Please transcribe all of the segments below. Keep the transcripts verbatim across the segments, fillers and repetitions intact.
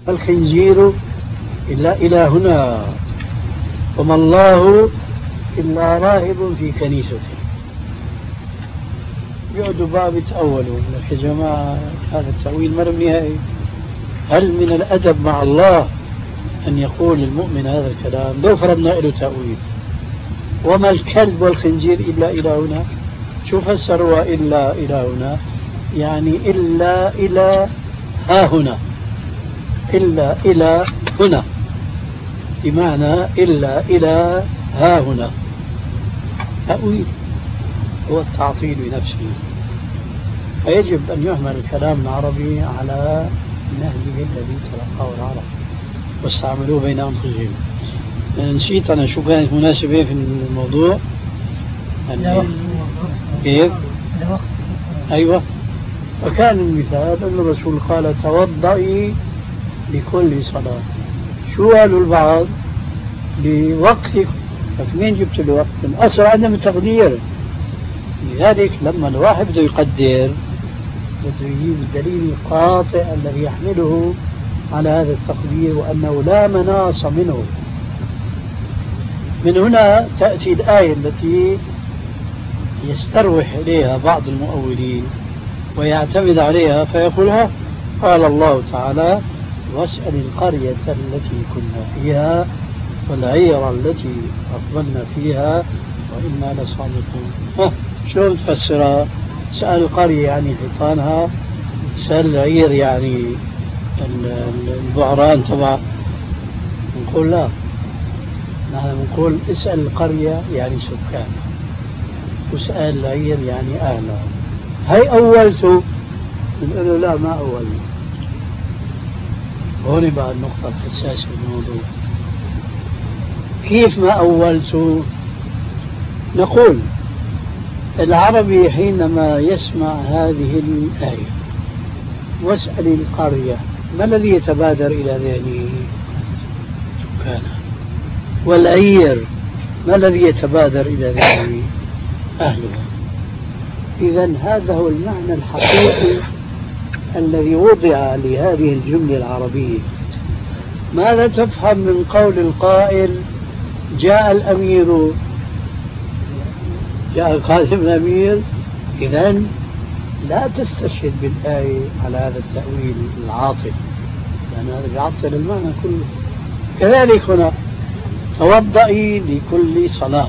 الخنزير إلا إلهنا وما الله إلا راهب في كنيسته. يقعدوا باب يتأولوا يا جماعة هذا التأويل مرمي نهائي. هل من الأدب مع الله أن يقول المؤمن هذا الكلام لو فرضنا له تأويل؟ وما الكلب والخنزير إلا إلهنا. شو فسروا إلا إلهنا؟ يعني إلا إلى ها هنا، إلا إلى هنا بمعنى إلا إلى ها هنا. تأويل هو التعطيل بنفسه. فيجب أن يهمل الكلام العربي على نهجه الذي تلقاه العرب واستعملوه بين أنفسهم. نسيت أنا شو كانت مناسبة في الموضوع يعني كيف؟ أيوة. وكان المثال أن الرسول قال توضئي لكل صلاة. شو قالوا البعض؟ لوقتك. فمين جبت الوقت؟ من أصل عدم التقدير. لذلك لما الواحد بده يقدر بده يجيب الدليل القاطع الذي يحمله على هذا التقدير وأنه لا مناص منه. من هنا تأتي الآية التي يستروح إليها بعض المؤولين ويعتمد عليها فيقولها قال الله تعالى واسأل القرية التي كنا فيها والعير التي أقبلنا فيها وإنا لصادقون. شلون تفسرها؟ سأل القرية يعني حيطانها، سأل العير يعني البعران تبع. نقول لا، نحن نقول اسأل القرية يعني سكان، واسأل العير يعني أهلها. هي أولته نقول له لا ما أول. هون بقى النقطة الحساسة في الموضوع. كيف ما أولته؟ نقول العربي حينما يسمع هذه الآية واسأل القرية ما الذي يتبادر إلى ذهنه؟ سكانها. والعير ما الذي يتبادر إلى ذهنه؟ أهلها. إذن هذا هو المعنى الحقيقي الذي وضع لهذه الجملة العربية. ماذا تفهم من قول القائل جاء الأمير، جاء خادم الأمير؟ إذن لا تستشهد بالآية على هذا التأويل العاطل، لأن هذا يعطل المعنى كله. كذلك هنا توضئي لكل صلاة،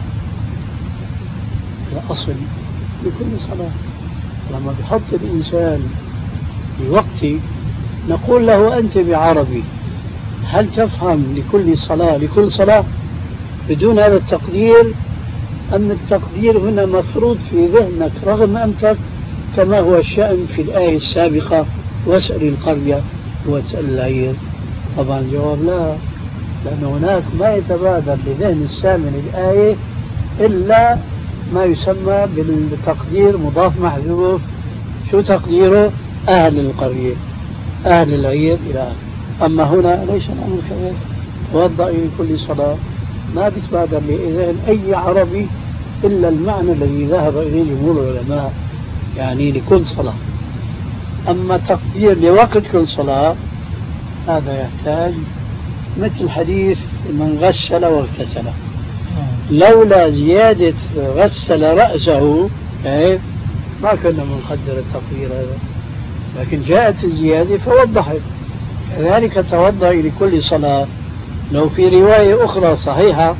الأصل لكل صلاة. لما بحط الإنسان في وقت نقول له أنت بعربي هل تفهم لكل صلاة لكل صلاة بدون هذا التقدير، أم التقدير هنا مفروض في ذهنك رغم أنفك كما هو الشأن في الآية السابقة واسأل القرية واسأل العير؟ طبعا الجواب لا، لأن هناك ما يتبادر لذهن السامع الآية إلا ما يسمى بالتقدير مضاف محذوف. شو تقديره؟ أهل القرية، أهل العير إلى آخره. أما هنا ليس الأمر كذلك. توضئي لكل صلاة ما بيتبادر لذهن أي عربي إلا المعنى الذي ذهب إليه جمهور العلماء، يعني لكل صلاة. أما تقدير لوقت كل صلاة هذا يحتاج مثل حديث من غسل واغتسل، لولا زيادة غسل رأسه ما كنا منقدر التقدير هذا، لكن جاءت الزيادة فوضحت. كذلك توضئ لكل صلاة، لو في رواية أخرى صحيحة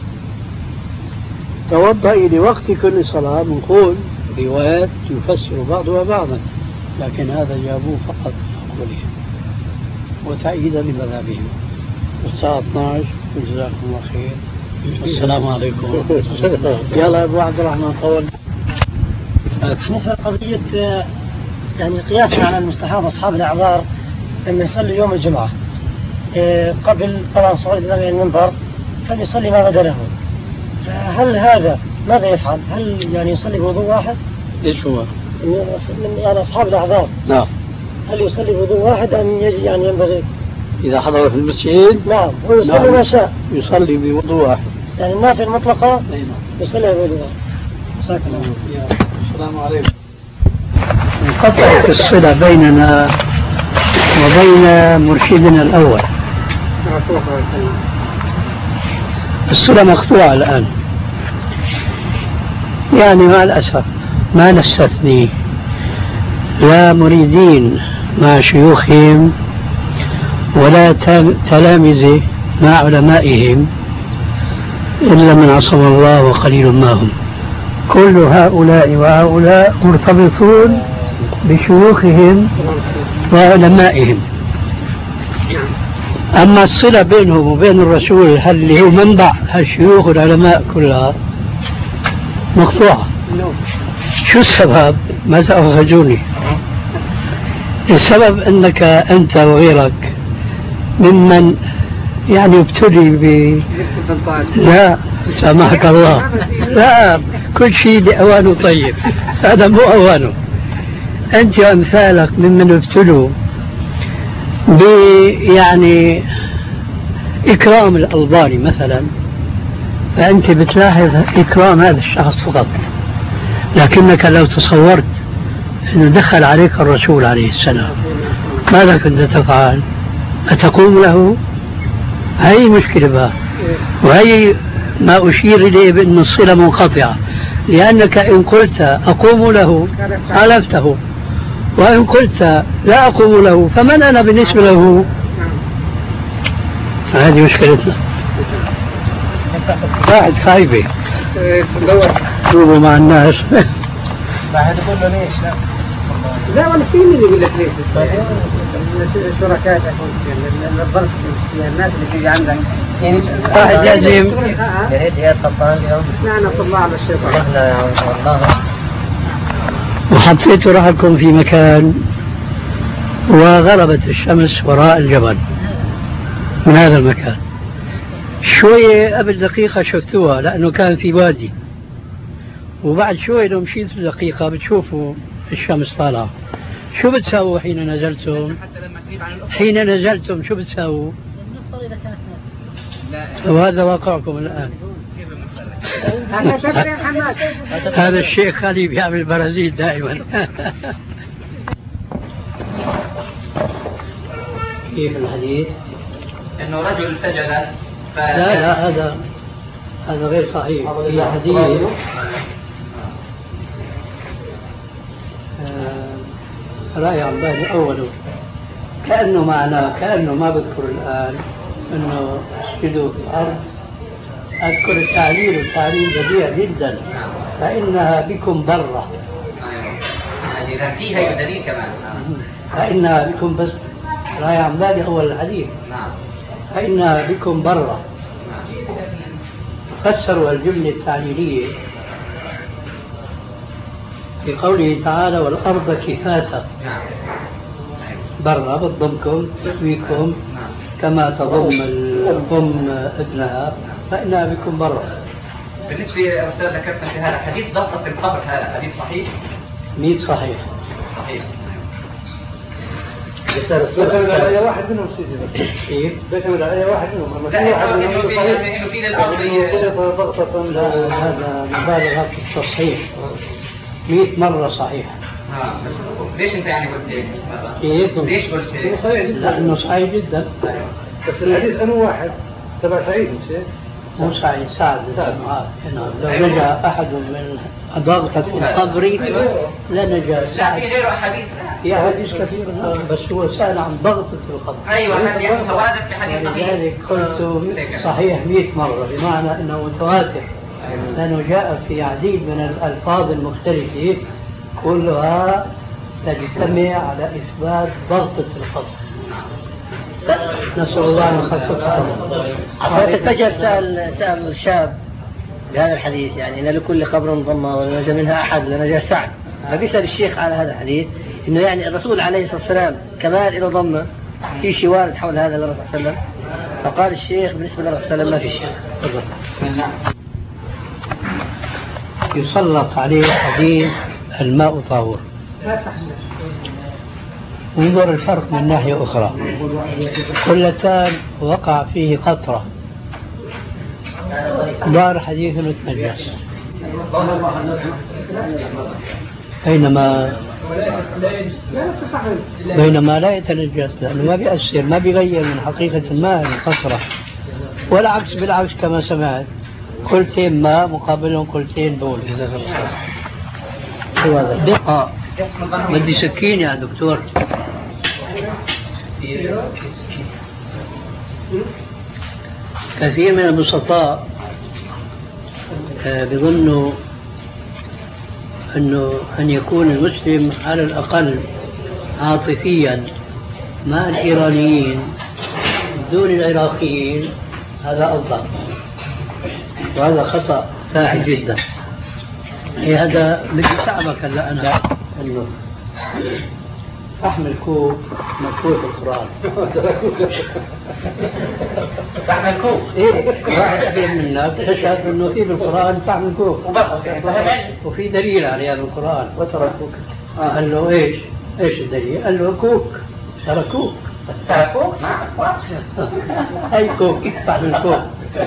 توضئ لوقت كل صلاة بنقول روايات تفسر بعضها بعضا، لكن هذا جابوه فقط لأقوله وتأييدا لمذهبهم. الساعة اثني عشر وجزاكم الله خير. السلام عليكم. يلا أبو عبد الرحمن طول. بالنسبة لقضية يعني قياسا على المستحاض أصحاب الأعذار لما يصلي يوم الجمعة قبل طبعا صعود الإمام إلى المنبر فليصلي ما بدا له، فهل هذا ماذا يفعل؟ هل يعني يصلي بوضوء واحد؟ ايش هو؟ من يعني أصحاب الأعذار نعم. هل يصلي بوضوء واحد أم يجي يعني ينبغي؟ إذا حضر في المسجد نعم هو يصلي نعم. ما شاء يصلي بوضوء واحد، يعني النافلة المطلقة نعم. يصلي بوضوء واحد. مساك الله. السلام عليكم. انقطعت الصلة بيننا وبين مرشدنا الأول. الصلة مقطوعة الآن، يعني مع الأسف ما نستثني لا مريدين مع شيوخهم ولا تلامذة مع علمائهم إلا من عصم الله وقليل ما هم. كل هؤلاء وهؤلاء مرتبطون بشيوخهم وعلمائهم. أما الصلة بينهم وبين الرسول هل اللي هو منبع هالشيوخ والعلماء كلها مقطوعة. شو السبب؟ ما تأخذوني. السبب أنك أنت وغيرك ممن يعني ابتلي ب لا سامحك الله، لا كل شيء لأوانه طيب، هذا مو أوانه. أنت وأمثالك ممن ابتلوا ب يعني إكرام الألباني مثلا، فأنت بتلاحظ إكرام هذا الشخص فقط، لكنك لو تصورت أنه دخل عليك الرسول عليه السلام ماذا كنت تفعل؟ أتقوم له؟ هاي مشكلة بقى، وهي ما أشير إليه بأن الصلة منقطعة، لأنك إن قلت أقوم له خالفته، وإن قلت لا أقوم له فمن أنا بالنسبة له؟ فهذه مشكلتنا. واحد خايبة شوفوا مع الناس. بعد تقول له ليش؟ لا لا ولا في من يقول لك ليش؟ شركائك الظرف الناس اللي تيجي عندك يعني واحد لازم يا ريت هي خطان اليوم. نحن طلع على الشيطان. والله وحطيت رحلكم في مكان وغربت الشمس وراء الجبل من هذا المكان، شوية قبل دقيقة شفتوها لأنه كان في وادي، وبعد شوية لو مشيتوا دقيقة بتشوفوا الشمس طالعة. شو بتساووا حين نزلتم؟ حين نزلتم شو بتساووا؟ وهذا واقعكم الآن. هذا الشيخ خالي بيعمل برازيل دائما. كيف الحديث؟ انه رجل سجد ف... لا لا هذا هذا غير صحيح. في حديث رأي عن بالي أوله كأنه معناه كأنه ما بذكر الآن أنه اسجدوا في الأرض. أذكر التعليل والتعليل بديع جدا، فإنها بكم برة. يعني إذا فيها دليل كمان. فإنها بكم بس رأي عن بالي أول الحديث. نعم. فإنها بكم برة. فسروا الجملة التعليلية في قوله تعالى والأرض كفاتها. نعم. برا بتضمكم تسويكم كما تضم الأم ابنها، فإنها بكم برا. بالنسبة يا أستاذ ذكرت في هذا حديث ضغطة في القبر، هذا حديث صحيح؟ ميت صحيح. صحيح. بيعتمد على واحد منهم سيدي. كيف؟ بيعتمد على واحد منهم. لا إنه إنه في للأرض هذا مبالغة في التصحيح. مئة مرة صحيح. آه بس ليش أنت يعني قلت هيك؟ كيف؟ ليش قلت هيك؟ صحيح جدا. لأنه صحيح جدا. بس الحديث أنه واحد تبع سعيد مش هيك؟ مو سعيد سعد. لو نجا أحد من ضغطة القبر لنجا سعد. لا في غيره أحاديث. في أحاديث كثير بس هو سأل عن ضغطة القبر. أيوة هل متواتر في حديث صحيح؟ لذلك قلت صحيح مئة مرة بمعنى أنه متواتر، لأنه جاء في عديد من الألفاظ المختلفة كلها تجتمع على إثبات ضغطة القبر. نسأل الله أن يخففها. عشان الفجر سأل سأل الشاب بهذا الحديث، يعني إن لكل قبر ضمة ولنجا منها أحد لنجا سعد، فبيسأل الشيخ على هذا الحديث إنه يعني الرسول عليه الصلاة والسلام كمال إلى ضمة في شيء وارد حول هذا للرسول صلى الله عليه وسلم، فقال الشيخ بالنسبة للرسول صلى الله عليه وسلم ما في شيء. يسلط عليه حديث الماء طاهور. انظر الفرق من ناحية أخرى، كلتان وقع فيه قطرة، دار حديث متنجس، بينما بينما لا يتنجس لأنه ما بيأثر ما بيغير من حقيقة الماء القطرة، والعكس بالعكس كما سمعت قلتين ماء مقابلهم قلتين بول. شو هذا؟ دقة بدي سكين يا دكتور. كثير من البسطاء بيظنوا أنه أن يكون المسلم على الأقل عاطفيا مع الإيرانيين دون العراقيين، هذا أفضل، وهذا خطأ فاحش جدا. هذا بدي أساعدك هلا أنا أنه أحمل كوب مكتوب في القرآن. تحمل كوب؟ إيه، واحد أقل منك تشهد أنه في بالقرآن تحمل كوب وفي دليل على هذا القرآن وتركوك. آه. قال له إيش؟ إيش الدليل؟ قال له كوك، تركوك. تركوك؟ نعم. أي كوك تحمل كوب.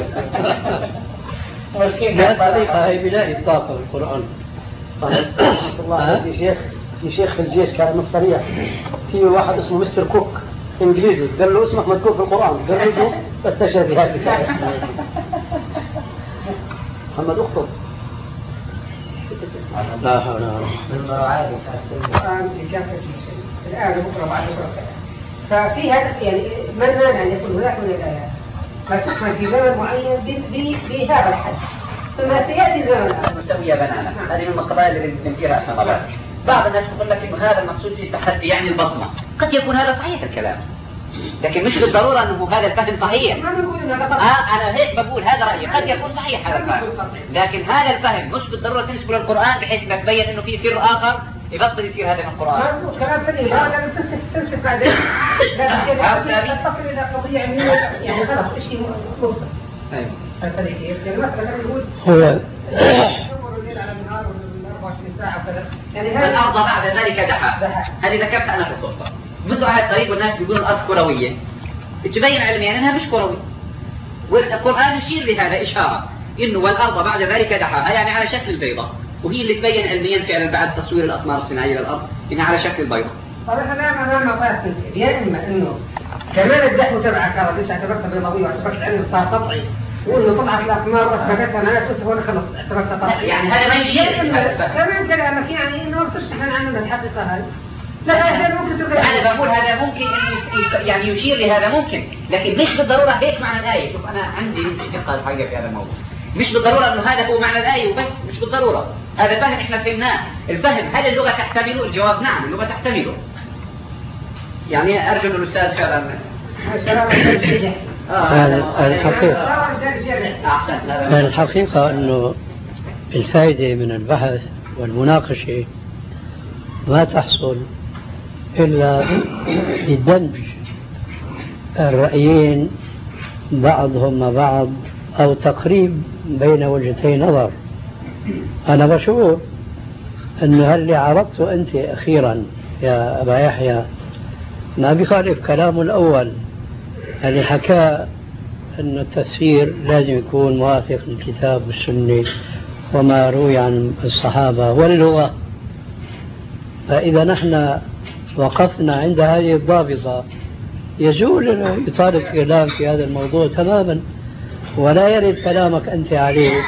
بهالطريقة هي بلاقي الطاقة في القرآن. الله في شيخ في شيخ في الجيش كان من الصريح، في واحد اسمه مستر كوك انجليزي، قال له اسمك مذكور في القرآن، قال له استشهد بهذه الآية. محمد اخطب. لا حول ولا قوة. من مراعاة القرآن في كافة شيء الآن بكرة بعد بكرة، ففي هذا يعني ما المانع أن يكون هناك من الآيات ما تحمل في زمن معين بهذا الحد، ثم سيأتي زمن مسوية بنانا. هذه من القضايا اللي بننكرها أثناء مرات. بعض الناس يقول لك إنه هذا المقصود في التحدي يعني البصمة، قد يكون هذا صحيح الكلام، لكن مش بالضرورة أنه هذا الفهم صحيح. آه أنا هيك بقول هذا رأيي، قد يكون صحيح هذا الفهم، لكن هذا الفهم مش بالضرورة تنسبه للقرآن بحيث أنك تبين إنه في سر آخر يبطل يصير هذا من القرآن. كلام سليم، لا لا تنسف تنسف بعدين. لا تصل إلى قضية علمية يعني خلاص شيء موصل. أيوه. هذا كيف؟ يعني مثلا يقول هو والأرض بعد ذلك دحاها. هذه ذكرت أنا في الخطبة. منذ عهد قريب والناس بيقولون الأرض كروية، تبين علميا أنها مش كروية، والقرآن يشير لهذا إشارة إنه والأرض بعد ذلك دحاها يعني على شكل البيضة، وهي اللي تبين علميا فعلا بعد تصوير الأقمار الصناعية للأرض إنها على شكل البيضة. طبعا هذا أنا ما قلت يا إما إنه كمان الدحو تبع كرة ليش اعتبرتها بيضاوية واعتبرت علم صار قطعي، وإنه طلعت الأقمار وأثبتتها أنا قلت هو خلص اعتبرتها قطعي. يعني هذا ما يشير كمان كلامك يعني إنه وصلت إحنا عندنا الحقيقة هذه. لا هذا ممكن تغير. أنا بقول هذا ممكن يعني يشير لهذا ممكن، لكن مش بالضرورة هيك معنى الآية. شوف أنا عندي دقة الحقيقة في هذا الموضوع. مش بالضرورة إنه هذا هو معنى الآية وبس، مش بالضرورة. هذا فهم إحنا فهمناه. الفهم هل اللغة تحتمله؟ الجواب نعم اللغة تحتمله. يعني أرجو الأستاذ فعلا. الحقيقة الحقيقة أنه الفائدة من البحث والمناقشة ما تحصل إلا بدمج الرأيين بعضهم مع بعض أو تقريب بين وجهتي نظر. أنا بشعر أنه هل عرضته أنت أخيرا يا أبا يحيى ما بيخالف كلامه الأول اللي حكى أن التفسير لازم يكون موافق للكتاب والسنة وما روي عن الصحابة واللغة. فإذا نحن وقفنا عند هذه الضابطة يزول إطالة الكلام في هذا الموضوع تماما، ولا يرد كلامك أنت عليه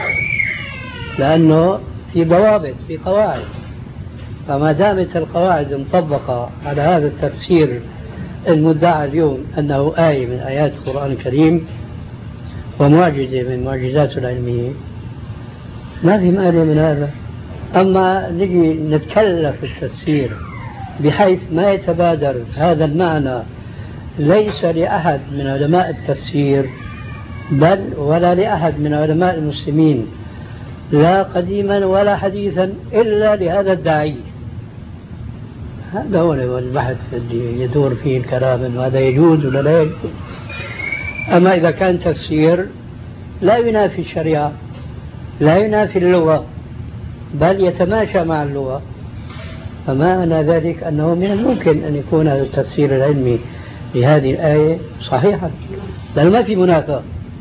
لأنه في ضوابط في قواعد. فما دامت القواعد مطبقة على هذا التفسير المدعى اليوم أنه آية من آيات القرآن الكريم ومعجزة من معجزاته العلمية، ما في مانع من هذا. أما نجي نتكلف التفسير بحيث ما يتبادر هذا المعنى ليس لأحد من علماء التفسير بل ولا لأحد من علماء المسلمين لا قديما ولا حديثا إلا لهذا الداعي. هذا هو البحث اللي يدور فيه الكلام إنه هذا يجوز ولا لا يجوز. أما إذا كان تفسير لا ينافي الشريعة لا ينافي اللغة بل يتماشى مع اللغة، فمعنى ذلك أنه من الممكن أن يكون هذا التفسير العلمي لهذه الآية صحيحا، بل ما في منافاة.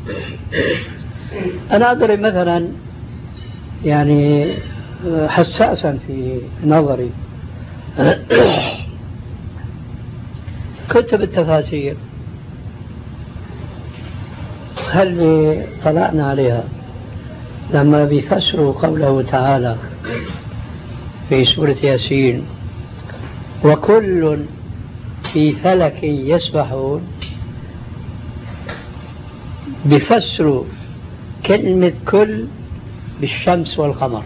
أنا أضرب مثلا يعني حساسا في نظري كتب التفاسير هل طلعنا عليها لما بيفسروا قوله تعالى في سورة ياسين وكل في فلك يسبحون، بيفسروا كلمة كل بالشمس والقمر،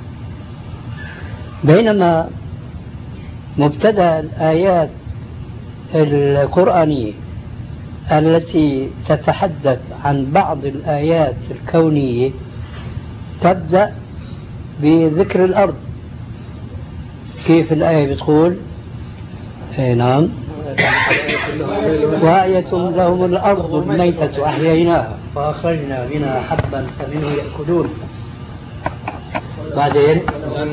بينما مبتدأ الآيات القرآنية التي تتحدث عن بعض الآيات الكونية تبدأ بذكر الأرض. كيف الآية بتقول؟ اي نعم، وآية لهم الأرض الميتة أحييناها فأخرجنا منها حبا فمنه يأكلون. بعدين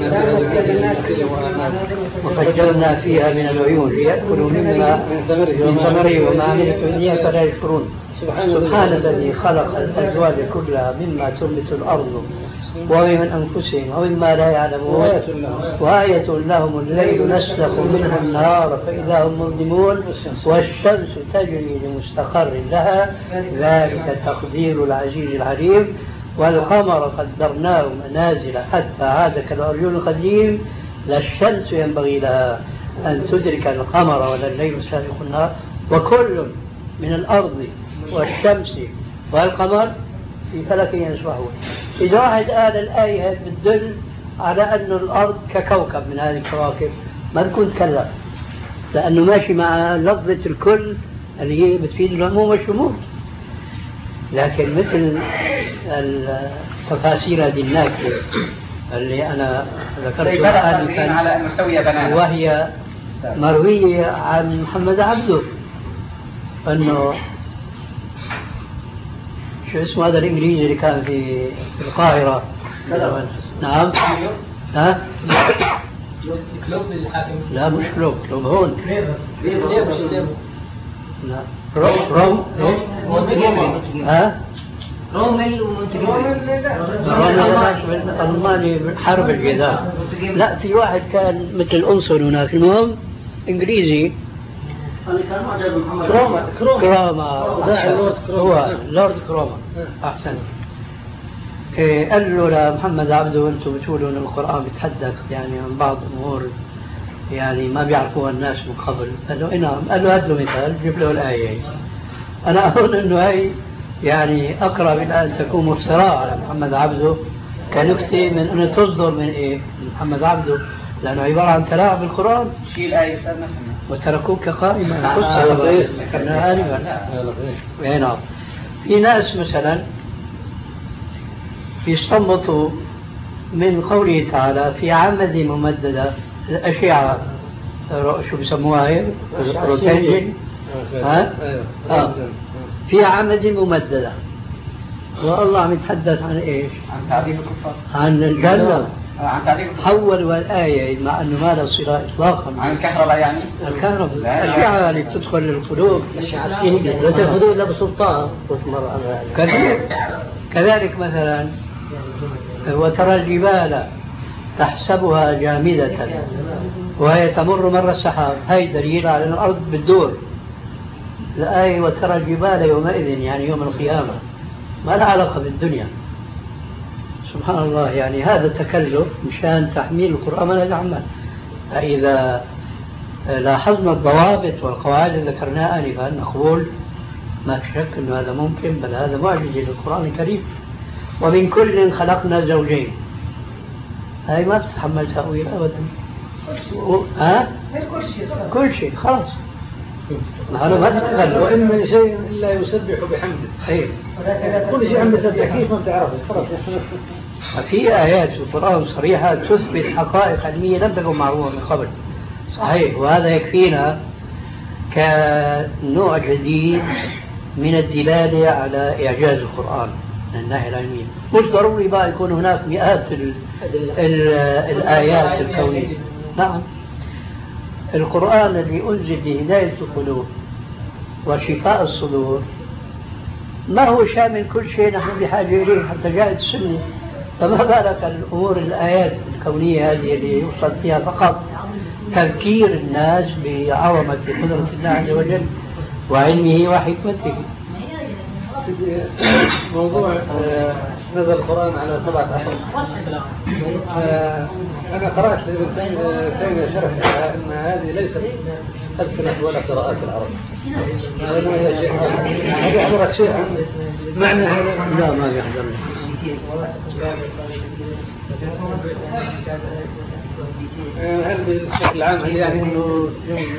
وفجرنا فيها من العيون ليأكلوا مما من ثمره وما عملت الدنيا فلا يشكرون. سبحان الذي خلق الأزواج كلها مما تنبت الأرض ومن أنفسهم ومما لا يعلمون وآية لهم الليل نسلخ منها النهار فإذا هم مظلمون والشمس تجري لمستقر لها ذلك تقدير العزيز العليم والقمر قدرناه منازل حتى عاد كالعرجون القديم لا الشمس ينبغي لها أن تدرك القمر ولا الليل سابق النهار وكل من الأرض والشمس والقمر في فلك يسبحون. إذا واحد قال الآية بتدل على أن الأرض ككوكب من هذه الكواكب ما تكون تكلف، لأنه ماشي مع لفظة الكل اللي هي بتفيد العموم والشمول. لكن مثل التفاسير هذه الناكية اللي أنا ذكرتها آنفا وهي مروية عن محمد عبده أنه شو اسمه هذا الإنجليزي اللي كان في القاهرة. نعم. ها؟ لا مش كلوب، كلوب هون. لا روم روم روم ها؟ رومي ومونتجري. ألماني حرب الجزاء. لا في واحد كان مثل الأنصر هناك، المهم إنجليزي. كروما كروما هو لورد كروما أحسن. إيه قال له لمحمد عبده أنتم بتقولوا أن القرآن بيتحدث يعني عن بعض أمور يعني ما بيعرفوها الناس من قبل. قال له نعم. قال له هات له مثال جيب له الآية. أنا أظن أنه هي يعني أقرب إلى أن تكون مفتراء على محمد عبده كنكتة من أن تصدر من إيه من محمد عبده، لأنه عبارة عن تلاعب بالقرآن. شيء الآية أستاذ وتركوك قائما قصة ذكرناها آنفا. نعم. في ناس مثلا يستنبطوا من قوله تعالى في عمد ممددة الأشعة شو بيسموها هي روتينجن ها آه. في عمد ممددة والله عم يتحدث عن ايش؟ عن تعذيب الكفار، عن الجنة، عن تعذيب الكفار. حول الآية مع أنه ما له صلة إطلاقا. عن الكهرباء يعني؟ الكهرباء الأشعة اللي بتدخل القلوب لا تأخذون إلا بسلطان. كذلك كذلك مثلا وترى الجبال تحسبها جامدة وهي تمر مر السحاب، هاي دليل على أن الأرض بتدور. الآية وترى الجبال يومئذ يعني يوم القيامة ما له علاقة بالدنيا. سبحان الله، يعني هذا تكلف مشان تحميل القرآن ما يتحمل. فإذا لاحظنا الضوابط والقواعد اللي ذكرناها آنفا نقول ما في شك أن هذا ممكن، بل هذا معجزة للقرآن الكريم. ومن كل خلقنا زوجين، هاي ما تتحمل تأويل أبدا. ها؟ كل شيء خلاص معلوم ما تتغلب. وإن من شيء إلا يسبح بحمده. أيه. كل شيء عم يسبح كيف ما بتعرفه خلاص. في آيات في القرآن صريحة تثبت حقائق علمية لم تكن معروفة من قبل. صحيح، وهذا يكفينا كنوع جديد من الدلالة على إعجاز القرآن من الناحية العلمية. مش ضروري بقى يكون هناك مئات ال ال الآيات الكونية. نعم، القرآن اللي أنزل لهداية القلوب وشفاء الصدور ما هو شامل كل شيء نحن بحاجة إليه حتى جاءت السنة، فما بالك الأمور الآيات الكونية هذه اللي يوصل فيها فقط تذكير الناس بعظمة قدرة الله عز وجل وعلمه وحكمته. موضوع نزل القرآن على سبعة أحرف. أنا قرأت لابن تيمية شرح أن هذه ليست ألسنة ولا قراءات العرب. هذا ما هي شيء. هل يحضرك شيء عن معنى هذا؟ لا ما يحضرني. هل بشكل عام هل يعني انه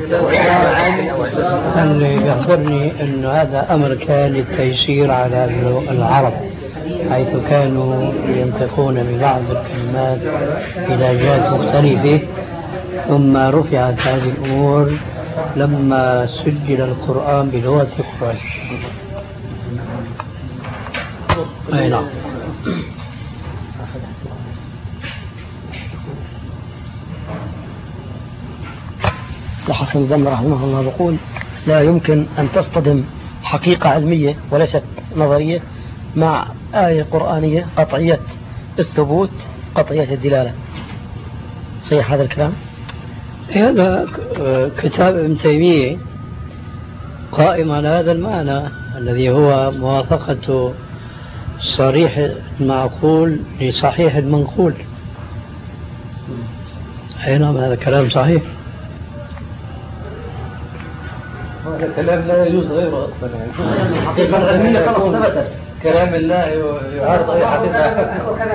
اللي يخبرني انه هذا امر كان للتيسير على العرب، حيث كانوا ينطقون ببعض الكلمات الى جهات مختلفه، ثم رفعت هذه الامور لما سجل القران بلغه قريش. اي نعم. الحسن البنا رحمه الله يقول: لا يمكن أن تصطدم حقيقة علمية وليست نظرية مع آية قرآنية قطعية الثبوت قطعية الدلالة. صحيح هذا الكلام؟ هذا كتاب ابن تيمية قائم على هذا المعنى الذي هو موافقة صريح المعقول لصحيح المنقول. أي نعم، هذا كلام صحيح. هذا كلام لا يجوز غيره أصلا يعني. الحقيقة العلمية خلاص ثبتت. كلام الله يعارض أي حقيقة.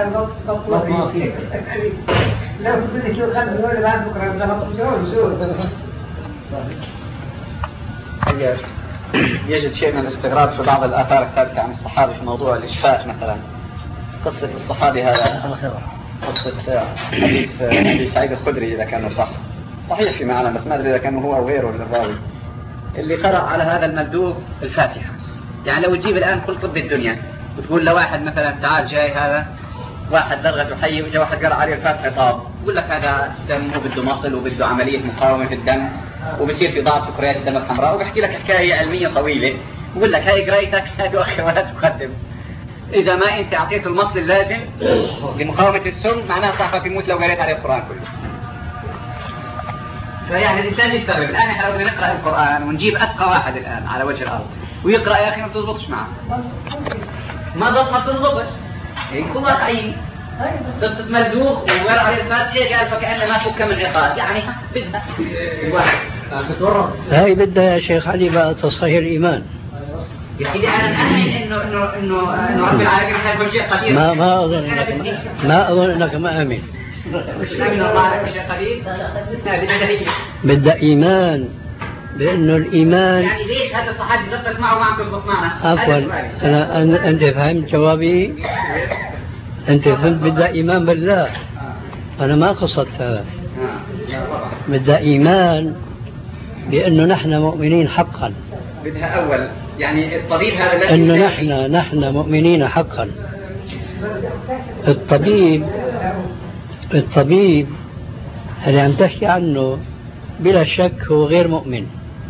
يجد شيء من الاستغراب في بعض الآثار الثابتة عن الصحابة في موضوع الإشفاء مثلا. قصة الصحابي هذا، قصة حديث أبي سعيد الخدري إذا كان صح صحيح في معنى، بس ما أدري إذا كان هو أو غيره للراوي، اللي قرأ على هذا المندوب الفاتحة. يعني لو تجيب الآن كل طب الدنيا وتقول لواحد مثلا تعال جاي هذا واحد درغة حي وجاء واحد قرأ عليه الفاتحة طاب، يقول لك هذا الدم وبده مصل وبده عملية مقاومة في الدم وبصير في ضعف في كريات الدم الحمراء، وبحكي لك حكاية علمية طويلة ويقول لك هاي قرايتك هذا أخي ولا تقدم. إذا ما أنت أعطيته المصل اللازم لمقاومة السم معناها صاحبك يموت لو قريت عليه القرآن كله. فيعني الإنسان يستغرب. الآن إحنا لو بدنا نقرأ القرآن ونجيب أثقى واحد الآن على وجه الأرض ويقرأ يا أخي ما بتضبطش معه، ما ضبط ما بتضبط، يكون واقعي. قصة مردوخ وقرأ عليه الفاتحة قال فكأنه ما فك من عقاد، يعني بدها الواحد هاي بدها يا شيخ علي بقى تصحيح الإيمان. يا سيدي أنا أؤمن إنه إنه إنه إنه رب العالمين هذا كل شيء قدير. ما ما أظن إنك ما أظن إنك ما آمن. مش آمن الله على كل شيء قدير. بدها إيمان بأنه الإيمان. يعني ليش هذا الصحابي زبط معه وما عم تضبط معنا؟ عفوا أنا أنا أنت فهمت جوابي؟ أنت فهمت بدها إيمان بالله. أنا ما قصدت هذا. بدها إيمان بأنه نحن مؤمنين حقا. بدها أول يعني الطبيب هذا أنه نحن نحن مؤمنين حقا. الطبيب الطبيب اللي عم تحكي عنه بلا شك هو غير مؤمن.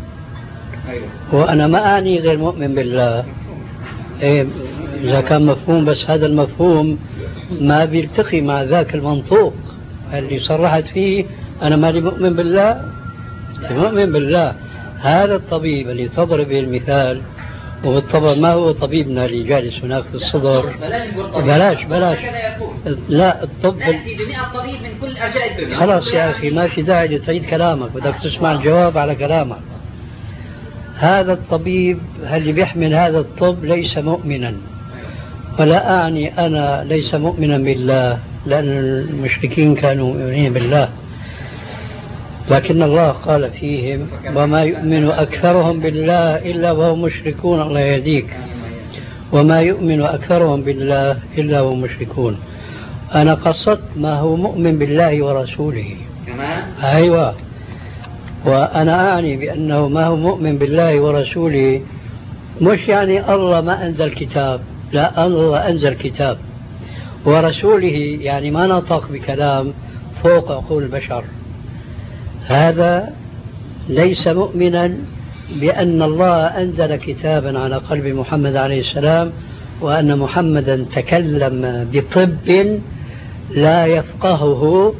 وأنا ما أعني غير مؤمن بالله. إيه إذا كان مفهوم، بس هذا المفهوم ما بيلتقي مع ذاك المنطوق اللي صرحت فيه أنا مالي مؤمن بالله. مؤمن بالله. هذا الطبيب اللي تضرب به المثال، وبالطبع ما هو طبيبنا اللي جالس هناك في الصدر. بلاش بلاش لا الطب طبيب من كل أرجاء الدنيا. خلاص يا أخي ما في داعي لتعيد كلامك، بدك تسمع الجواب على كلامك. هذا الطبيب اللي بيحمل هذا الطب ليس مؤمنا، ولا أعني أنا ليس مؤمنا بالله، لأن المشركين كانوا مؤمنين بالله، لكن الله قال فيهم وما يؤمن أكثرهم بالله إلا وهم مشركون. الله يهديك. وما يؤمن أكثرهم بالله إلا وهم مشركون. أنا قصدت ما هو مؤمن بالله ورسوله. أيوة. وأنا أعني بأنه ما هو مؤمن بالله ورسوله مش يعني الله ما أنزل كتاب، لا، الله أنزل كتاب، ورسوله يعني ما نطق بكلام فوق عقول البشر. هذا ليس مؤمنا بأن الله أنزل كتابا على قلب محمد عليه السلام، وأن محمدا تكلم بطب لا يفقهه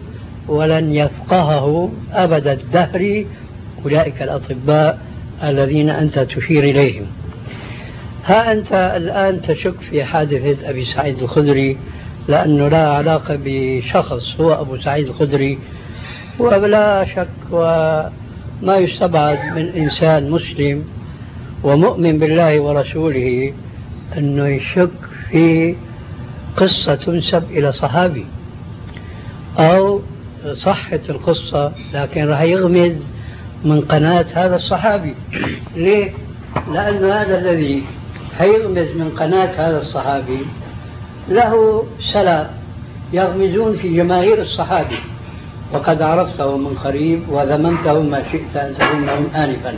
ولن يفقهه أبد الدهر أولئك الأطباء الذين أنت تشير إليهم. ها أنت الآن تشك في حادثة أبي سعيد الخدري لأنه لا علاقة بشخص هو أبو سعيد الخدري، وبلا شك وما يستبعد من إنسان مسلم ومؤمن بالله ورسوله أنه يشك في قصة تنسب إلى صحابي أو صحة القصة، لكن راح يغمز من قناة هذا الصحابي. ليه؟ لأن هذا الذي هيغمز من قناة هذا الصحابي له سلف يغمزون في جماهير الصحابي، وقد عرفته من قريب وذممته ما شئت أن تذمهم آنفا.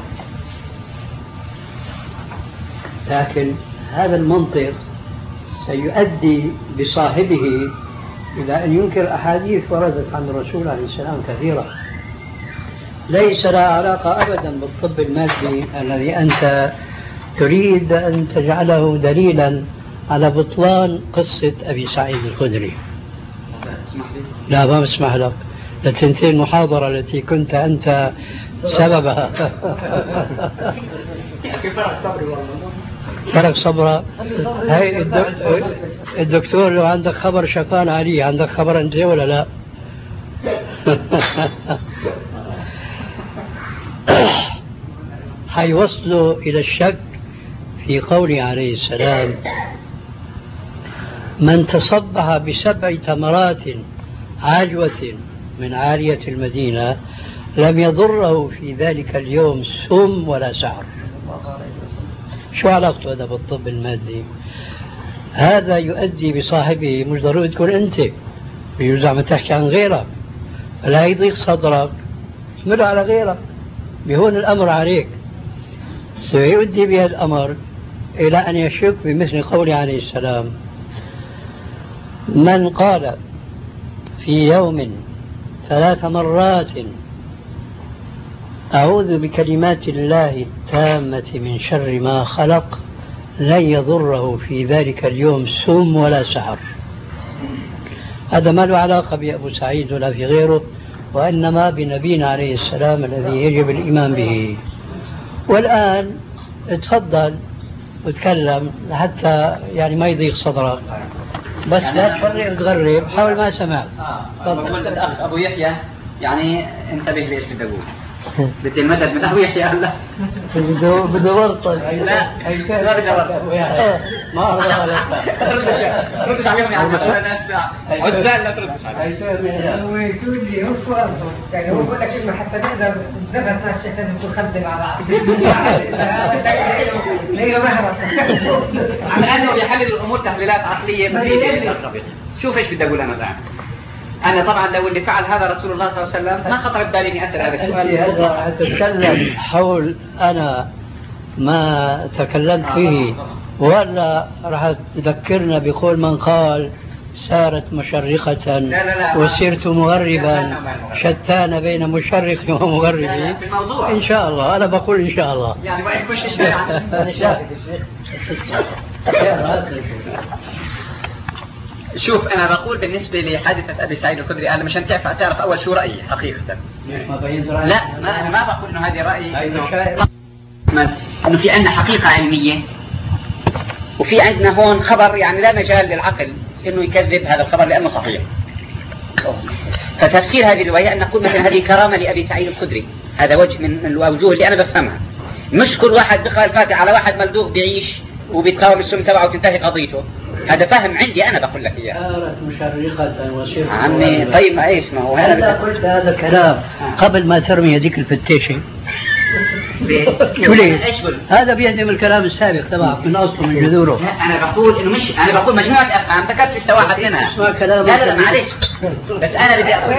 لكن هذا المنطق سيؤدي بصاحبه إلى أن ينكر أحاديث وردت عن الرسول عليه السلام كثيرة ليس لها علاقة أبدا بالطب المادي الذي أنت تريد أن تجعله دليلا على بطلان قصة أبي سعيد الخدري. لا ما بسمح لك لتنتهي المحاضرة التي كنت أنت سببها. فرق صبرة. هاي الدكتور لو عندك خبر شفان عليه، عندك خبر أنت ولا لا؟ حيوصلوا إلى الشك في قوله عليه السلام: من تصبح بسبع تمرات عجوة من عالية المدينة لم يضره في ذلك اليوم سم ولا سعر. شو علاقته هذا بالطب المادي؟ هذا يؤدي بصاحبه، مش ضروري تكون أنت، بيجوز عم تحكي عن غيرك، فلا يضيق صدرك احمله على غيرك، بهون الأمر عليك. سيؤدي بهذا الأمر إلى أن يشك بمثل قوله عليه السلام: من قال في يوم ثلاث مرات أعوذ بكلمات الله التامة من شر ما خلق لن يضره في ذلك اليوم سم ولا سحر. هذا ما له علاقة بأبو سعيد ولا في غيره، وإنما بنبينا عليه السلام الذي يجب الإيمان به. والآن اتفضل وتكلم حتى يعني ما يضيق صدرك، بس لا تفرق وتغرب، حاول ما سمعت. تفضل. الأخ أبو يحيى يعني انتبه ليش بدي أقول، بدي المدد من أبو يحيى. هلا بده بده ورطة. لا ما بدي ورطة، ما أرضى عليك. ردش ردش عليهم يا عم عزال، لا تردش عليهم. هو يقول لي هو سؤال يعني هو بقول لك إنه حتى نقدر نفسنا الشيخ لازم نكون خلطة مع بعض. ليه مهرس على أنه بيحلل الأمور تحليلات عقلية. شوف إيش بدي أقول أنا الآن. أنا طبعا لو اللي فعل هذا رسول الله صلى الله عليه وسلم ما خطر ببالي إني أسأل هذا السؤال. هذا تتكلم حول أنا ما تكلمت فيه، ولا راح تذكرنا بقول من قال سارت مشرقة لا لا لا وسرت مغربا شتان بين مشرق ومغرب. إن شاء الله أنا بقول إن شاء الله يعني ما يكونش شيء. أنا شاكك شوف أنا بقول بالنسبة لحادثة أبي سعيد الخدري، أنا مشان تعرف تعرف أول شو رأيي حقيقة. لا ما أنا ما بقول إنه هذه رأيي، إنه إنه في عندنا حقيقة علمية وفي عندنا هون خبر يعني لا مجال للعقل إنه يكذب هذا الخبر لأنه صحيح. فتفسير هذه الرواية أن نقول مثلا هذه كرامة لأبي سعيد الخدري، هذا وجه من الوجوه اللي أنا بفهمها. مش كل واحد دخل الفاتح على واحد ملدوغ بعيش وبيتقاوم السم تبعه وتنتهي قضيته. هذا فهم عندي أنا بقول لك إياه. سارت مشرقة وسرت عمي. طيب ما إيش ما هو أنا قلت هذا الكلام قبل ما ترمي هذيك الفتيشة. شو ليه؟ هذا بيهدم الكلام السابق تبعك من أصله من جذوره. أنا بقول إنه مش أنا بقول مجموعة أفهام ذكرت لسه واحد منها. اسمع كلام. لا لا معلش بس أنا بدي أقول.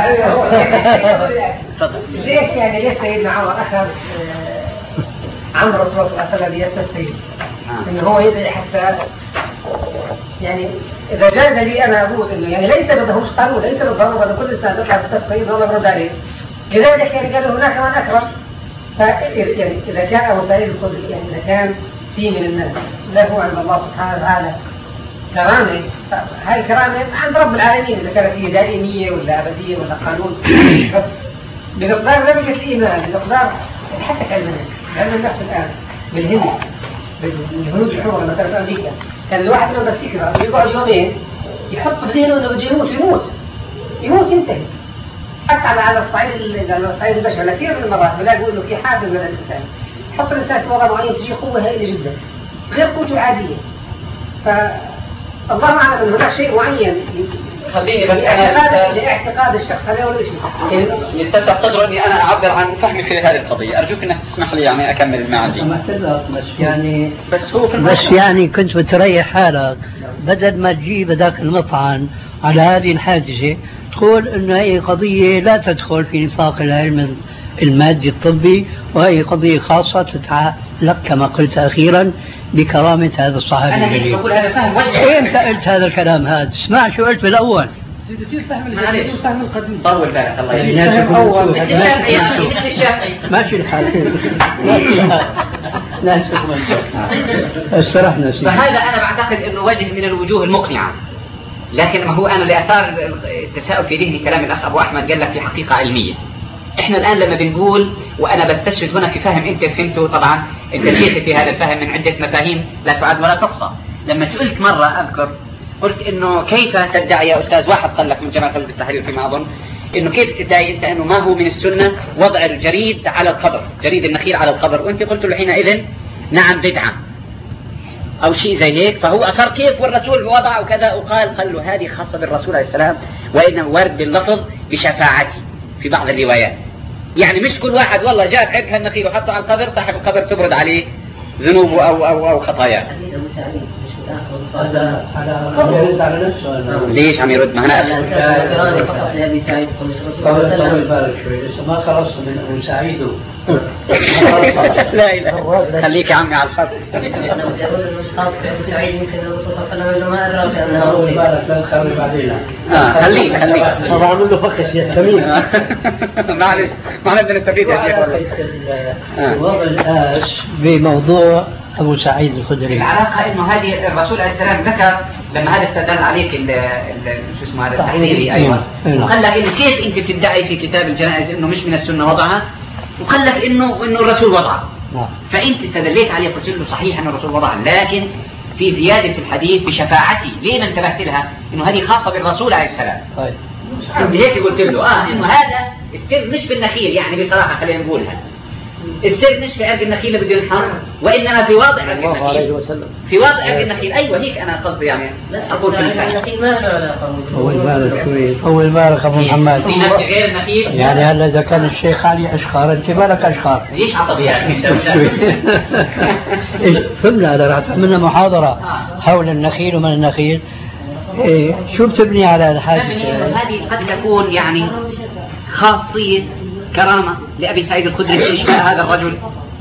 ليش يعني ليش سيدنا عمر أخذ عن الرسول صلى الله عليه وسلم يستسقي إنه هو يدعي حتى يعني إذا جاز لي أنا أقول إنه يعني ليس بدهوش قانون، ليس بالضرورة أن كل إنسان يطلع يستسقي ولا برد عليه. لذلك يعني قالوا هناك من أكرم. يعني إذا كان أبو سعيد الخدري يعني إذا كان في من الناس له عند الله سبحانه وتعالى كرامة، هاي كرامة عند رب العالمين، إذا كانت هي دائمية ولا أبدية ولا قانون. بس بمقدار درجة الإيمان، بمقدار حتى علم النفس، علم النفس الآن بالهند، بالهنود الحمر لما كانت أمريكا، كان الواحد منهم بس يكره ويقعد يومين يحط بذهنه إنه بده يموت يموت يموت ينتهي. حتى على الصعيد على الصعيد البشري كثير من المرات بلاقوا إنه في حافز من الإنسان، يحط الإنسان في وضع معين تجي قوة هائلة جدا غير قوته العادية. فالله أعلم أن هناك شيء معين خليني بس لاعتقاد لاعتقاد الشخص هذا ولا شيء. يتسع صدره اني انا اعبر عن فهمي في هذه القضيه، ارجوك انك تسمح لي يعني اكمل ما عندي. بس يعني بس هو في بس يعني كنت بتريح حالك بدل ما تجيب ذاك المطعن على هذه الحادثه تقول انه هي قضيه لا تدخل في نطاق العلم المادي الطبي، وهي قضيه خاصه تتعلق كما قلت اخيرا بكرامه هذا الصحابي انا الجليل. بقول هذا فهم وين انت قلت هذا الكلام هذا؟ اسمع شو قلت بالاول. سيدي في الفهم الجديد والفهم القديم. طول بالك الله يهديك. الناس يقولون مثل الشافعي يعني مثل الشافعي ماشي الحال ماشي الحال ناس استرحنا سيدي. فهذا انا بعتقد انه وجه من الوجوه المقنعه، لكن ما هو انا لاثار التساؤل في ذهني كلام الاخ ابو احمد قال لك في حقيقه علميه. احنا الان لما بنقول، وانا بستشهد هنا في فهم انت فهمته طبعا، انت شيخي في هذا الفهم من عده مفاهيم لا تعد ولا تحصى. لما سئلت مره اذكر قلت انه كيف تدعي يا استاذ، واحد قال لك من جماعه حزب التحرير فيما اظن، انه كيف تدعي انت انه ما هو من السنه وضع الجريد على القبر، جريد النخيل على القبر، وانت قلت له حينئذ نعم بدعه او شيء زي هيك. فهو اثر كيف والرسول وضع وكذا، وقال قال له هذه خاصه بالرسول عليه السلام، وانه ورد اللفظ بشفاعته في بعض الروايات. يعني مش كل واحد والله جاب عقها النخيل وحطه على القبر صاحب القبر تبرد عليه ذنوبه او او او خطاياه. هذا يرد على نفسه. ليش عم يرد؟ ما انا طول بالك شوي لسه ما خلصت من ابو سعيد. لا اله خليك يا عمي على الخط. طول بالك لا تخرب علينا. اه خليك خليك. طبعا اعمل له فخش يا تميم. معلش ما بدنا نستفيد يا شيخ. وضع الآس بموضوع أبو سعيد الخدري. العلاقة إنه هذه الرسول عليه السلام ذكر لما هذا استدل عليك ال شو اسمه هذا التحريري أيوة، وقال لك إنه كيف أنت بتدعي في كتاب الجنائز إنه مش من السنة وضعها، وقال لك إنه إنه الرسول وضعها. فأنت استدليت عليه قلت له صحيح إنه الرسول وضعها، لكن في زيادة في الحديث بشفاعتي. ليه ما انتبهت لها؟ إنه هذه خاصة بالرسول عليه السلام. طيب. أنت هيك قلت له آه إنه هذا السر مش بالنخيل، يعني بصراحة خلينا نقولها. السر مش في عرق النخيل اللي بده ينحط، وانما في واضع عرق النخيل. في واضع عرق النخيل. ايوه هيك انا قصدي يعني اقول في النخيل ما له علاقه. طول بالك شوي طول بالك ابو محمد. في نفس غير النخيل. يعني هلا اذا كان الشيخ علي اشقر انت مالك اشقر. ليش عصبي يعني؟ فهمنا هلا راح تعملنا محاضره حول النخيل ومن النخيل. إيه شو بتبني على الحادثه؟ هذه قد تكون يعني خاصيه كرامة لأبي سعيد الخدري في إشباع هذا الرجل،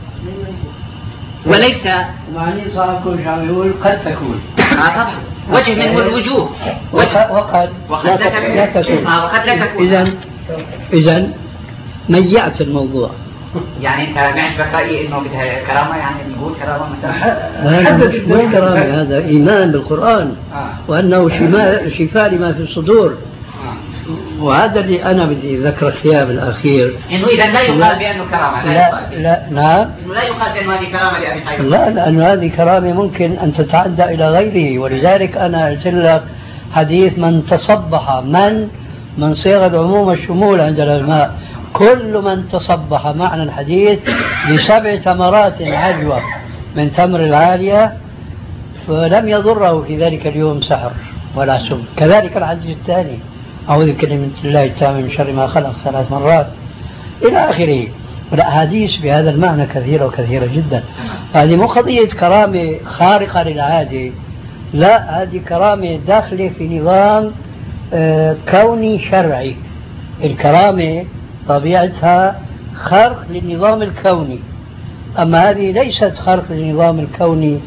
وليس معني صار كل شيء يقول قد تكون. آه طبعا وجه من الوجوه. وقد وقد وقد لا تكون. آه وقد لا تكون. إذا إذا ميعت الموضوع. يعني أنت ما عجبك رأيي إنه بدها كرامة، يعني نقول كرامة مثلا؟ هذا مش كرامة، هذا إيمان بالقرآن وأنه شفاء شفاء لما في الصدور. وهذا اللي أنا بدي أذكرك فيها بالأخير، إنه إذا لا يقال بأنه كرامة. لا لا, لا نعم. إنه لا يقال بأنه هذه كرامة لأبي سعيد. لا لأن هذه كرامة ممكن أن تتعدى إلى غيره، ولذلك أنا قلت لك حديث من تصبح، من من صيغ العموم الشمول عند العلماء، كل من تصبح معنى الحديث بسبع تمرات عجوة من تمر العالية فلم يضره في ذلك اليوم سحر ولا سم. كذلك الحديث الثاني أعوذ بكلمة الله التامة من شر ما خلق ثلاث مرات إلى آخره. والأحاديث بهذا المعنى كثيرة وكثيرة جدا. هذه مو قضية كرامة خارقة للعادة، لا، هذه كرامة داخلة في نظام آه كوني شرعي. الكرامة طبيعتها خرق للنظام الكوني، أما هذه ليست خرق للنظام الكوني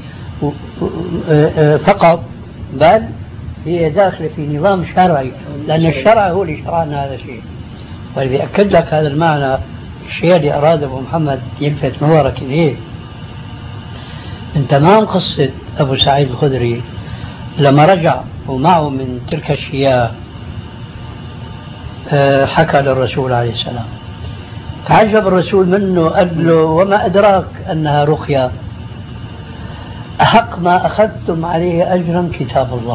فقط، بل هي داخلة في نظام شرعي، لأن الشرع هو اللي شرعنا هذا الشيء. والذي أكد لك هذا المعنى الشيء اللي أراد أبو محمد يلفت نظرك إليه من تمام قصة أبو سعيد الخدري، لما رجع ومعه من تلك الشياه حكى للرسول عليه السلام. تعجب الرسول منه، قال له وما أدراك أنها رقية؟ أحق ما أخذتم عليه أجرا كتاب الله.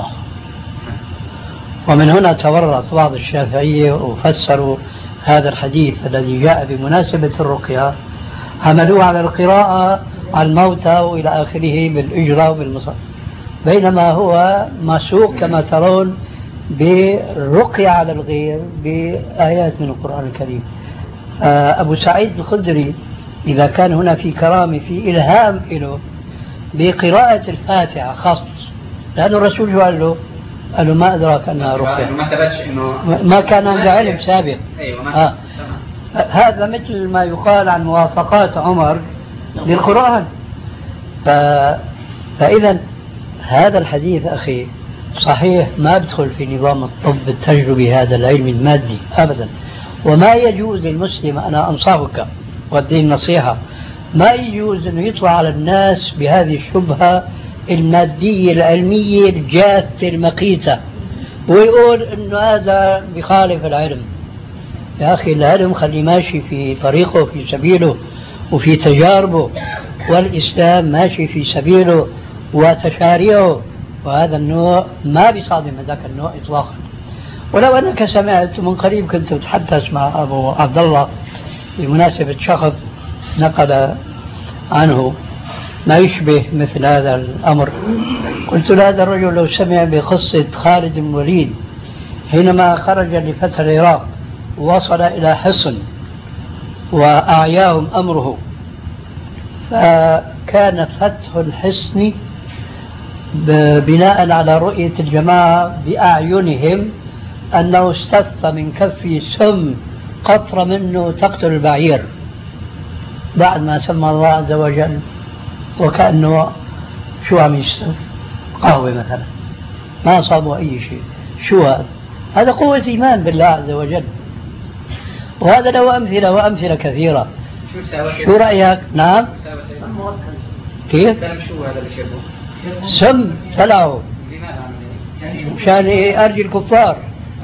ومن هنا تورط بعض الشافعية وفسروا هذا الحديث الذي جاء بمناسبة الرقية، حملوه على القراءة على الموتى وإلى آخره بالإجرة وبالمصحف، بينما هو مسوق كما ترون بالرقية على الغير بآيات من القرآن الكريم. أبو سعيد الخدري إذا كان هنا في كرامة في إلهام له بقراءة الفاتحة خاص، لأن الرسول شو قال له؟ قال له ما أدراك أنها رقية، ما ثبتش إنه ما كان عنده علم سابق. أيوة آه. هذا مثل ما يقال عن موافقات عمر للقرآن. ف... فإذا هذا الحديث أخي صحيح ما بدخل في نظام الطب التجربي هذا العلم المادي أبدا، وما يجوز للمسلم، أنا أنصحك والدين نصيحة، ما يجوز أنه يطلع على الناس بهذه الشبهة المادية العلمية الجاثة المقيتة ويقول أنه هذا بخالف العلم. يا أخي العلم خلي ماشي في طريقه في سبيله وفي تجاربه، والإسلام ماشي في سبيله وتشاريعه، وهذا النوع ما بيصادم ذاك النوع إطلاقا. ولو أنك سمعت من قريب كنت أتحدث مع أبو عبد الله بمناسبة شخص نقل عنه ما يشبه مثل هذا الأمر، قلت لهذا الرجل لو سمع بقصة خالد بن الوليد حينما خرج لفتح العراق ووصل إلى حصن وأعياهم أمره، فكان فتح الحصن بناء على رؤية الجماعة بأعينهم أنه استف من كفي سم قطرة منه تقتل البعير، بعد ما سمى الله عز وجل وكأنه شو عم يستف قهوة مثلا ما أصابه أي شيء. شو هذا؟ هذا قوة إيمان بالله عز وجل. وهذا له أمثلة وأمثلة كثيرة. شو رأيك؟ نعم كيف؟ شو هذا اللي شافه؟ سم طلعوا مشان أرجي الكفار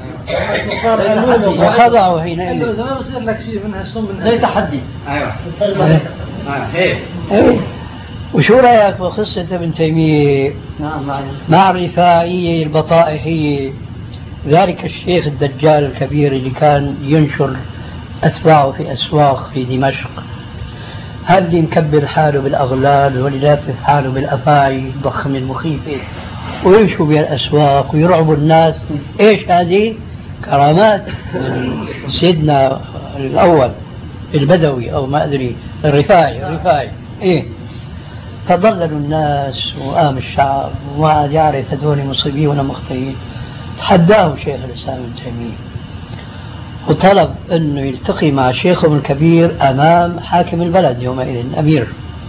وخضعوا حينئذ. زمان بصير لك شيء منها السم من زي تحدي. ايوه ايه ايه. وشو رايك بقصه ابن تيميه مع الرفاعيه البطائحيه، ذلك الشيخ الدجال الكبير اللي كان ينشر اتباعه في اسواق في دمشق، هل اللي مكبر حاله بالاغلال واللافف حاله بالافاعي الضخمه المخيفه ويمشوا بها الاسواق ويرعبوا الناس؟ ايش هذه؟ كرامات من سيدنا الأول البدوي أو ما أدري الرفاعي الرفاعي إيه. فضللوا الناس وقام الشعب وما عاد يعرف هذول مصيبين ولا مخطئين. تحداه شيخ الإسلام ابن تيمية وطلب أنه يلتقي مع شيخهم الكبير أمام حاكم البلد يومئذ أمير،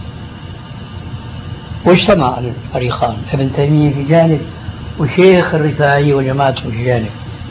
واجتمع الفريقان ابن تيمية في جانب وشيخ الرفاعي وجماعته في جانب.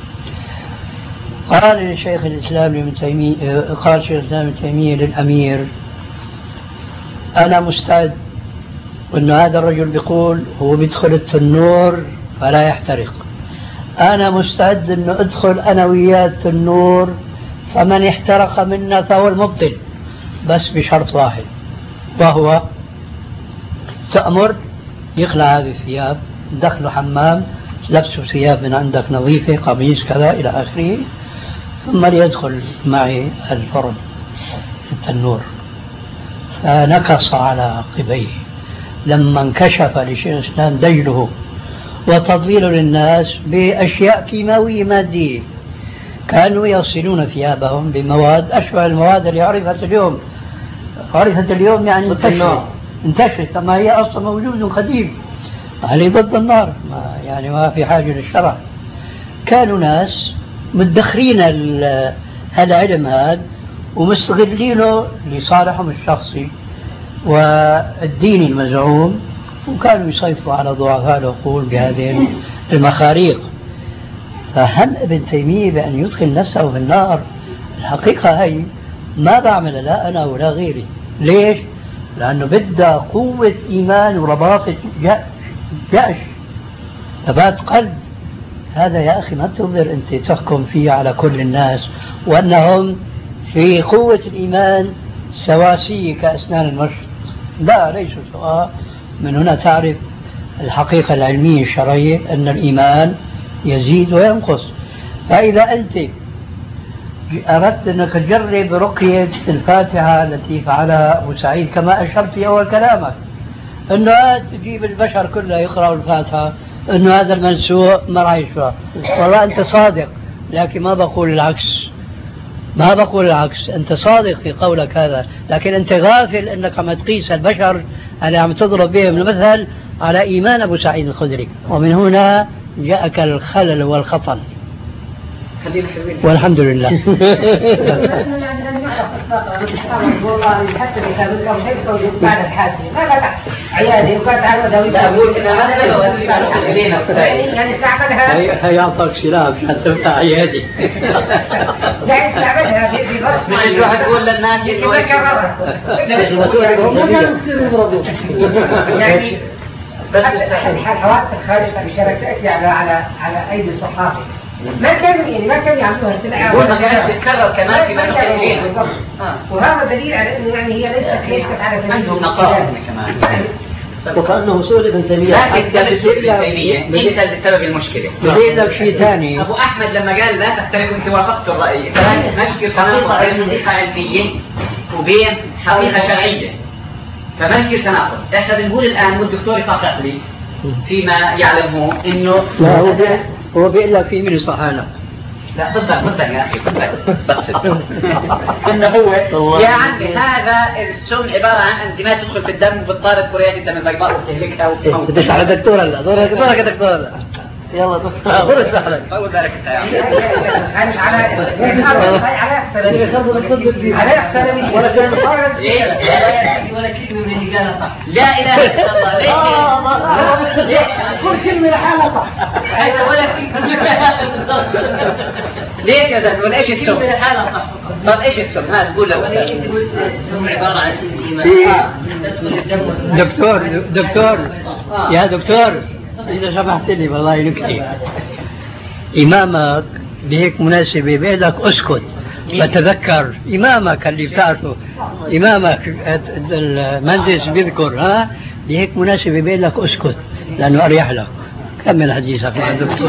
قال شيخ الإسلام ابن تيمية قال شيخ الإسلام ابن تيمية للأمير أنا مستعد، وأن هذا الرجل بيقول هو بيدخل التنور فلا يحترق، أنا مستعد أن أدخل أنا وياه التنور فمن احترق منا فهو المبطل، بس بشرط واحد وهو تأمر يخلع هذه الثياب دخلوا حمام لبسوا ثياب من عندك نظيفة قميص كذا إلى آخره ثم ليدخل معي الفرن التنور. فنكص على عقبيه لما انكشف لشيخ الإسلام دجله وتضليله للناس بأشياء كيماوية مادية، كانوا يغسلون ثيابهم بمواد أشبه المواد اللي عرفت اليوم عرفت اليوم يعني انتشرت انتشرت أما هي أصلا موجود قديم علي ضد النار، ما يعني ما في حاجة للشرع. كانوا ناس مدخرين هذا العلم هذا ومستغلينه لصالحهم الشخصي والديني المزعوم، وكانوا يسيطروا على ضعفاء العقول بهذه المخاريق. فهم ابن تيمية بأن يدخل نفسه في النار؟ الحقيقة هي ما بعمل لا أنا ولا غيري. ليش؟ لأنه بدها قوة إيمان ورباطة جأش ثبات قلب، هذا يا أخي ما تنظر أنت تحكم فيه على كل الناس وأنهم في قوة الإيمان سواسية كأسنان المشط، لا ليسوا سواء. من هنا تعرف الحقيقة العلمية الشرعية أن الإيمان يزيد وينقص. فإذا أنت أردت أنك تجرب رقية الفاتحة التي فعلها أبو سعيد كما أشرت في أول كلامك، أنه تجيب البشر كله يقرأوا الفاتحة، أنه هذا المنسوء ما راح يشفى، والله أنت صادق، لكن ما بقول العكس، ما بقول العكس، أنت صادق في قولك هذا، لكن أنت غافل أنك عم تقيس البشر اللي عم تضرب بهم المثل على إيمان أبو سعيد الخدري، ومن هنا جاءك الخلل والخطل. والحمد لله. والله حتى إذا كان لهم شيء يسوي بعد الحادثة ما فتح عيادي وقعد على وداوي لا أقول إن هذا يعني استعملها هي أعطاك سلاح حتى تفتح عيادي. يعني استعملها في في بس ما يروح تقول للناس يعني بس الحوادث الخارجة الإشارة تأتي على على على أيدي الصحافة ما كانوا يعني ما كانوا يعملوها التلاعب وما كانش تتكرر كمان في مناطق بالضبط. وهذا دليل على انه يعني هي ليست ليست على سبيل عندهم نقاء كمان، وكأنه سؤال ابن تيمية انت بسبب المشكلة. بدي لك شيء ثاني. ابو احمد لما قال لا تختلف انت وافقت الرأي، كمان ماشي تناقض بين حقيقة علمية وبين حقيقة شرعية، فما يصير تناقض. احنا بنقول الان والدكتور يصحح لي فيما يعلمه انه لا هو هو بيقول لك في من صحانة. لا بالضبط بالضبط يا اخي بالضبط بقصد انه هو يا عمي هذا السم عباره عن انزيمات تدخل في الدم وبتطارد كريات الدم البيضاء وبتهلكها وبتموت. بدك على دكتور هلا دورك دورك يا دكتور. يلا دكتور فرص سهله. طول بالك انت يا عمي. على على على على ولا كان صار ولا كلمه من اللي قالها صح. لا اله الا الله. ليش؟ كل كلمه لحالها صح. هذا ولا بالضبط. ليش يا زلمه ولا ايش السم؟ لحالها صح. طب ايش السم؟ ها تقول له تقول السم عباره عن انزيمات تدخل الدم. دكتور دكتور يا دكتور إذا سمحت لي والله نكتي إمامك بهيك مناسبة بيقول لك أسكت، بتذكر إمامك اللي بتعرفه إمامك المهندس بيذكر ها بهيك مناسبة بيقول لك أسكت لأنه أريح لك. كمل حديثك مع الدكتور.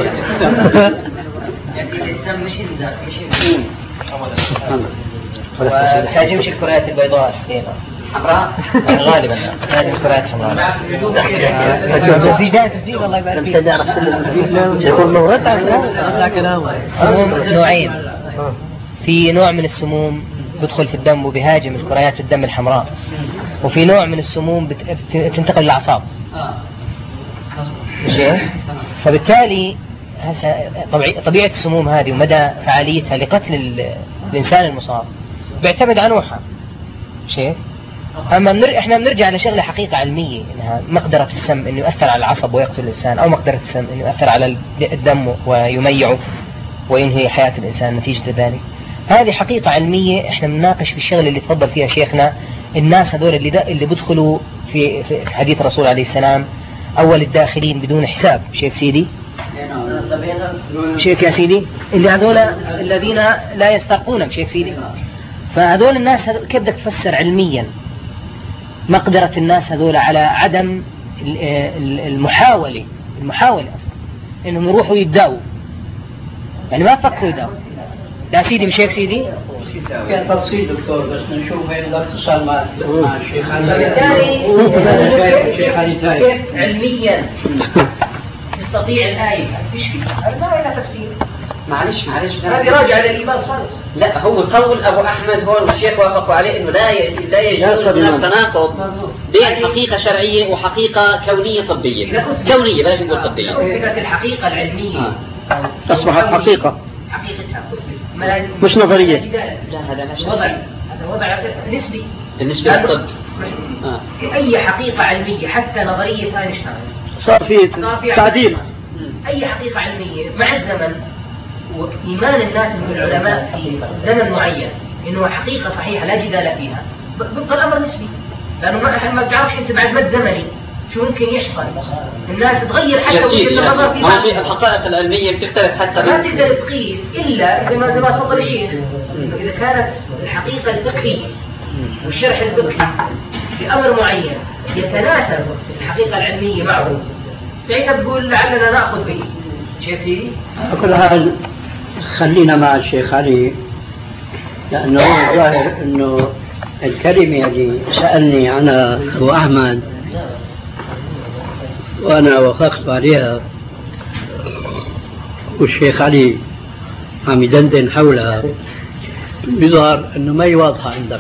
يعني السم مش إنذار مش إنذار وتهاجمش الكريات البيضاء الحقيقة حمراء غالبا هذه الكريات حمراء. في داعي تسجيل الله يبارك فيك. يكون موضوع على كلامه. السموم نوعين، في نوع من السموم بدخل في الدم وبيهاجم الكريات الدم الحمراء، وفي نوع من السموم بتنتقل للأعصاب. فبالتالي طبيعة السموم هذه ومدى فعاليتها لقتل الإنسان المصاب بيعتمد على نوعها. شيء أما منر... إحنا بنرجع لشغلة حقيقة علمية إنها مقدرة السم إنه يؤثر على العصب ويقتل الإنسان، أو مقدرة السم إنه يؤثر على الدم ويميعه وينهي حياة الإنسان نتيجة ذلك. هذه حقيقة علمية إحنا بنناقش في الشغلة اللي تفضل فيها شيخنا. الناس هذول اللي دا... اللي بدخلوا في... في حديث الرسول عليه السلام أول الداخلين بدون حساب. شيخ سيدي شيخ يا سيدي اللي هذول الذين لا يسترقون بشيخ سيدي. فهذول الناس هذول كيف بدك تفسر علميا مقدرة الناس هذول على عدم المحاولة المحاولة أصلا إنهم يروحوا يتداووا، يعني ما فكروا يداووا. لا سيدي مش هيك سيدي؟ كان تفصيل دكتور بس نشوف هين الاتصال مع مع الشيخ علي. كيف علميا تستطيع الآية فيش فيها ما لها تفسير. معلش معلش هذه راجعة للإيمان خالص. لا هو قول أبو أحمد هو والشيخ وافقوا عليه إنه لا ي... لا يجوز هناك تناقض بين حقيقة شرعية وحقيقة كونية طبية. كونية بلاش نقول طبية. أثبتت الحقيقة العلمية أصبحت حقيقة حقيقتها مش نظرية. لا هذا لا شيء. وضع هذا وضع نسبي بالنسبة للطب. آه. أي حقيقة علمية حتى نظرية أينشتاين صار في تعديل. أي حقيقة علمية مع الزمن وإيمان الناس بالعلماء في زمن معين إنه حقيقة صحيحة لا جدال فيها بيبقى الأمر نسبي، لأنه ما إحنا ما بتعرفش أنت بعد مد زمني شو ممكن يحصل؟ الناس تغير حتى وجهة النظر في ما في الحقائق العلمية بتختلف حتى ما تقدر تقيس إلا إذا ما زي ما تفضل الشيخ، إذا كانت الحقيقة الفقهية والشرح الفقهي في أمر معين يتناسب الحقيقة العلمية معه، ساعتها تقول لعلنا نأخذ به. شيخي على كل حال خلينا مع الشيخ علي، لأنه ظاهر أنه الكلمة اللي سألني عنها أبو أحمد وأنا وافقت عليها والشيخ علي عم يدندن حولها، بظهر أنه ما هي واضحة عندك.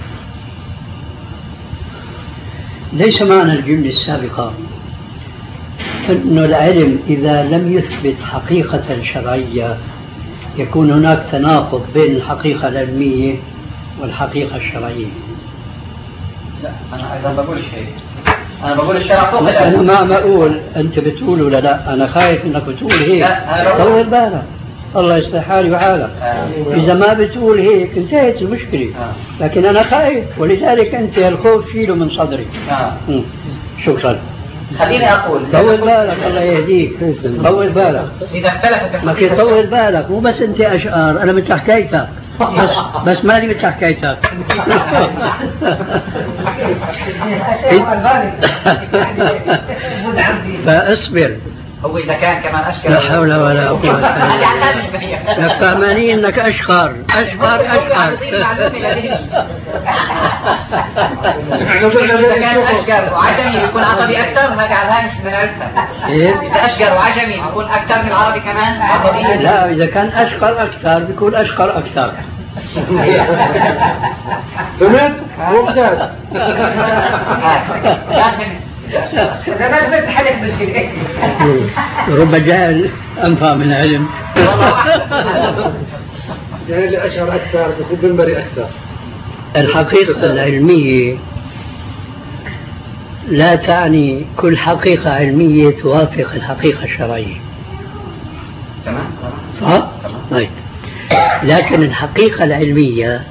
ليس معنى الجملة السابقة أنه العلم إذا لم يثبت حقيقة شرعية يكون هناك تناقض بين الحقيقة العلمية والحقيقة الشرعية. لا أنا أيضا بقول شيء، أنا بقول الشرع فوق العلم. أنا ما بقول أنت بتقول ولا لا، أنا خايف أنك بتقول هيك. طول بالك، الله يصلح حالي وحالك. إذا ما بتقول هيك انتهت المشكلة، لكن أنا خايف ولذلك أنت الخوف شيله من صدري. شكرا. خليني أقول طول بالك، الله يهديك، طول بالك. إذا اختلفت ما كي طول بالك، مو بس أنت أشعار، أنا مثل حكايتك، بس بس مالي مثل حكايتك. فاصبر. هو إذا كان كمان أشكر لا حول ولا قوة إلا بالله. فهماني إنك أشقر أشقر أشقر. إذا كان أشقر وعجمي بيكون عصبي أكثر، هذا على هاي مش بنعرفها. إذا أشقر وعجمي بيكون أكثر من العربي كمان عصبي. لا إذا كان أشقر أكثر بيكون أشقر أكثر. فهمت؟ ممتاز. رب جهل أنفع من علم. يعني اللي أشعر أكثر بيكون بالمري أكثر. الحقيقة العلمية لا تعني كل حقيقة علمية توافق الحقيقة الشرعية. تمام. صح؟ طيب. لكن الحقيقة العلمية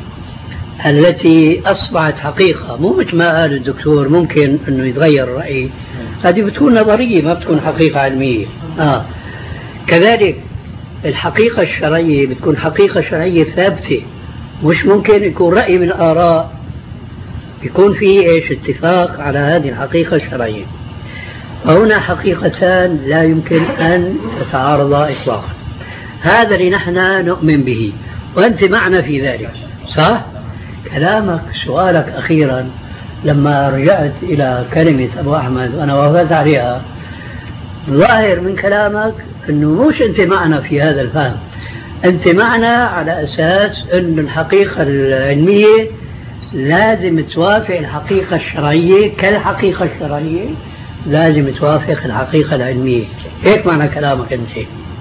التي أصبحت حقيقة، مو مثل ما قال الدكتور ممكن أنه يتغير الرأي، هذه بتكون نظرية ما بتكون حقيقة علمية. آه. كذلك الحقيقة الشرعية بتكون حقيقة شرعية ثابتة، مش ممكن يكون رأي من آراء يكون فيه إيش اتفاق على هذه الحقيقة الشرعية. فهنا حقيقتان لا يمكن أن تتعارضا إطلاقا. هذا اللي نحن نؤمن به وأنت معنا في ذلك. صح؟ كلامك سؤالك أخيرا لما رجعت إلى كلمة أبو أحمد وأنا وافقت عليها، ظاهر من كلامك أنه مش أنت معنا في هذا الفهم، أنت معنا على أساس أن الحقيقة العلمية لازم توافق الحقيقة الشرعية كالحقيقة الشرعية لازم توافق الحقيقة العلمية. هيك معنى كلامك أنت.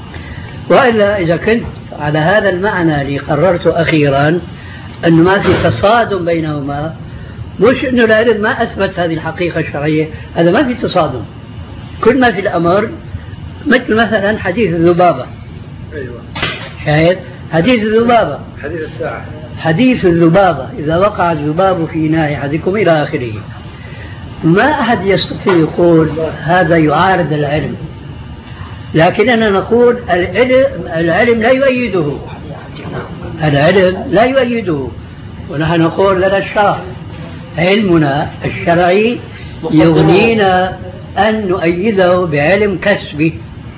وإلا إذا كنت على هذا المعنى اللي قررته أخيرا أنه ما في تصادم بينهما، مش أنه العلم ما أثبت هذه الحقيقة الشرعية، هذا ما في تصادم. كل ما في الأمر مثل مثلا حديث الذبابة. أيوة. شاهد حديث الذبابة، حديث الساعة، حديث الذبابة إذا وقع الذباب في إناء أحدكم إلى آخره. ما أحد يستطيع يقول هذا يعارض العلم، لكننا نقول العلم, العلم لا يؤيده، العلم لا يؤيده، ونحن نقول لنا الشرع، علمنا الشرعي يغنينا أن نؤيده بعلم كسبي.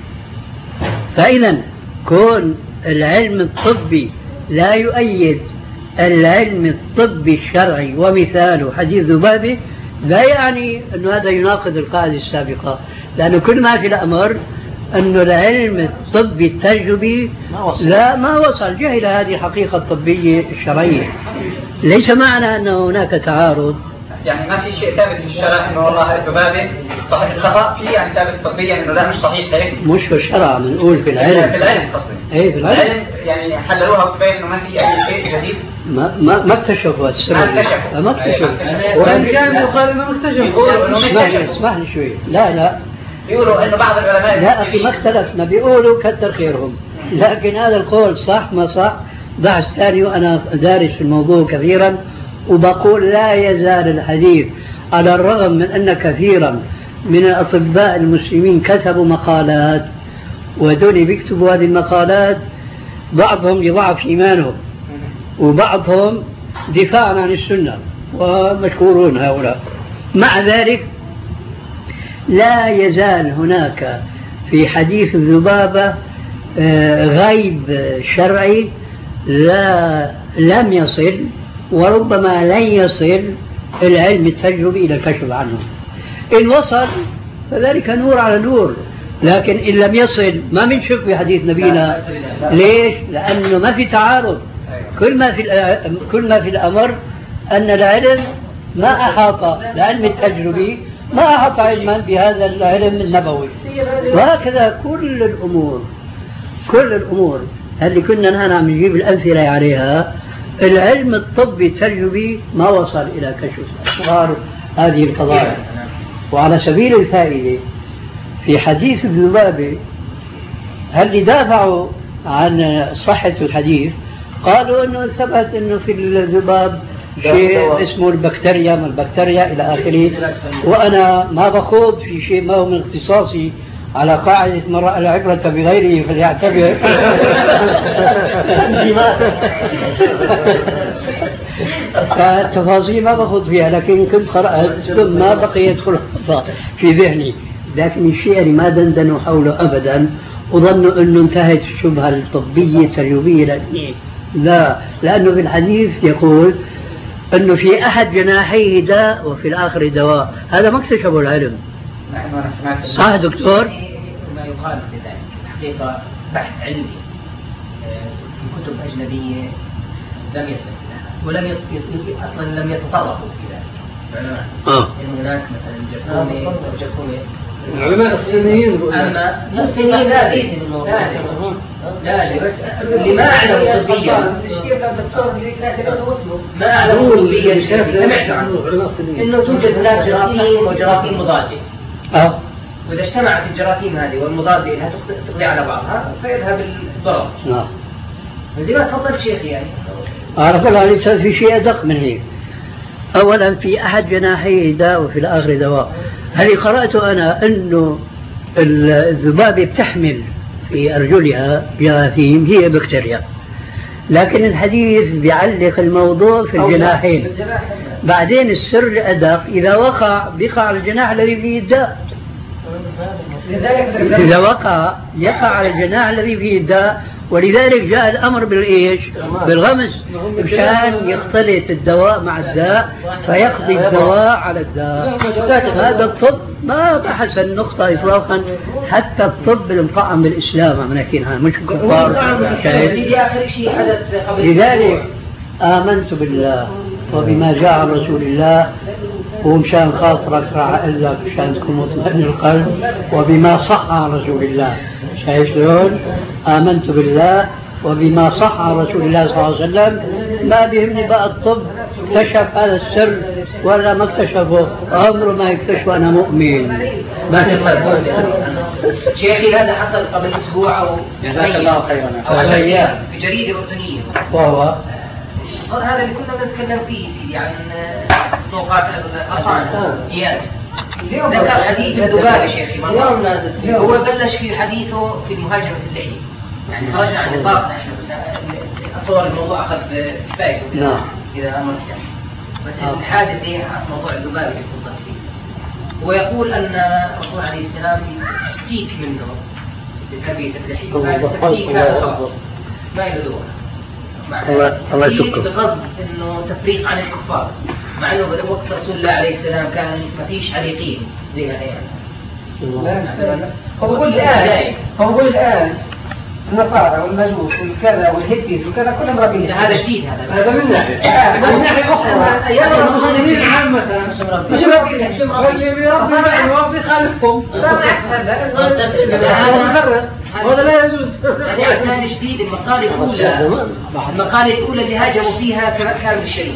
فإذا كون العلم الطبي لا يؤيد العلم الطبي الشرعي ومثاله حديث ذبابة لا يعني أن هذا يناقض القاعدة السابقة، لأن كل ما في الأمر أن العلم الطبي التجربي لا ما وصل جهل هذه الحقيقة الطبية الشرعية. ليس معنى أن هناك تعارض، يعني ما في شيء ثابت في الشرع انه والله الذبابه صحيح الخطا في، يعني ثابت طبيا انه لا مش صحيح هيك، مش في الشرع بنقول في العلم. في العلم قصدي. ايه في العلم يعني حللوها وبين انه ما في اي شيء جديد. ما ما ما اكتشفوا السر، ما اكتشفوا ما اكتشفوا. وإن كان يقال إنه اكتشفوا. اسمح لي اسمح لي شوي. لا لا يقولوا انه بعض العلماء لا أخي ما اختلفنا، بيقولوا كتر خيرهم، لكن هذا القول صح ما صح بحث ثاني، وأنا دارس في الموضوع كثيرا وبقول لا يزال الحديث على الرغم من أن كثيرا من الأطباء المسلمين كتبوا مقالات، وهذول بيكتبوا هذه المقالات بعضهم لضعف إيمانه وبعضهم دفاعا عن السنة، ومشكورون هؤلاء. مع ذلك لا يزال هناك في حديث الذبابة غيب شرعي لا لم يصل وربما لن يصل العلم التجربي إلى الكشف عنه. إن وصل فذلك نور على نور، لكن إن لم يصل ما بنشك بحديث نبينا. ليش؟ لأنه ما في تعارض. كل ما في كل ما في الأمر أن العلم ما أحاط العلم التجربي ما أحاط علما بهذا العلم النبوي. وهكذا كل الأمور كل الأمور اللي كنا نحن عم نجيب الأمثلة عليها، العلم الطبي التجربي ما وصل إلى كشف أسرار هذه القضايا. وعلى سبيل الفائدة في حديث الذبابة هل دافعوا عن صحة الحديث؟ قالوا أنه ثبت أنه في الذباب شيء اسمه البكتيريا من البكتيريا إلى آخره. وأنا ما بخوض في شيء ما هو من اختصاصي، على قاعدة من رأى العبرة بغيره فليعتبر. فالتفاصيل ما بخوض فيها، لكن كنت قرأت ثم بقي يدخل في ذهني، لكن الشيء اللي ما دندنوا حوله أبدا وظنوا أنه انتهت الشبهة الطبية التجريبية. لأنه لا، لأنه في الحديث يقول أنه في أحد جناحيه داء وفي الآخر دواء. هذا ما اكتشفه العلم. صح دكتور؟ ما يقال في ذلك الحقيقة بحث علمي في كتب أجنبية لم يصل لها، ولم يط... أصلا لم يتطرقوا في ذلك العلماء. آه. إن هناك مثلا جرثومة أو جرثومة العلماء الصينيين أما الصينيين لا ليس لا بس اللي ما أعلم طبيا ما أعلم طبيا سمعت عنه إنه توجد هناك جراثيم وجراثيم مضادة. أه. وإذا اجتمعت الجراثيم هذه والمضادة إنها تقضي على بعضها فيذهب الضرر. نعم. زي ما تفضل شيخ يعني. أعرف الله ليس في شيء أدق من هيك. أولا في أحد جناحيه داء وفي الآخر دواء. هل قرأت أنا أنه الذبابة بتحمل في أرجلها جراثيم هي بكتيريا، لكن الحديث بيعلق الموضوع في الجناحين. بعدين السر الأدق إذا وقع بيقع على الجناح الذي فيه الداء. إذا وقع يقع على الجناح الذي فيه الداء، ولذلك جاء الأمر بالإيش؟ بالغمس، مشان يختلط الدواء مع الداء فيقضي الدواء على الداء. هذا الطب ما بحث النقطة إطلاقا، حتى الطب المقعم بالإسلام عم نحكيها مش كفار. لذلك آمنت بالله وبما جاء عن رسول الله، ومشان خاطرك راح أقول لك مشان تكون مطمئن القلب، وبما صح عن رسول الله. شايف شلون؟ آمنت بالله وبما صح عن رسول الله صلى الله عليه وسلم. ما بيهمني بقى الطب اكتشف هذا السر ولا ما اكتشفه، عمره ما يكتشف. أنا مؤمن. ما شيخي هذا حصل قبل أسبوع أو جزاك الله خيرا أو أيام في جريدة أردنية، وهو هذا اللي كنا نتكلم فيه سيدي عن طوقات الأطعام إياد. ذكر حديث الذبابة شيخي مرة، هو بلش في حديثه في المهاجرة الليلية، يعني خرجنا عن نطاقنا احنا، بس أتصور الموضوع أخذ كفاية إذا أمر كان. بس الحادث هي موضوع الذبابة اللي تفضل فيه. هو يقول أن الرسول عليه السلام تكتيك منه لتربية اللحية، التكتيك هذا خاص ما يدور الله الله يشكره بغض انه تفريق عن الكفار، مع انه وقت رسول الله عليه السلام كان ما فيش عليقين زي الحين. هو بيقول الان هو بيقول الان النصارى والمجوس والكذا والهيبيز وكذا كلهم رابين. هذا جديد، هذا هذا من ناحيه من ناحيه اخرى ايام المسلمين عامه مش رابين اللي ربنا يوفي خالفهم. لا بالعكس، هذا هذا وهذا لا يجوز. هذه عدنان جديد. المقالة الأولى المقالة الأولى اللي هاجموا فيها كان بالشريعة.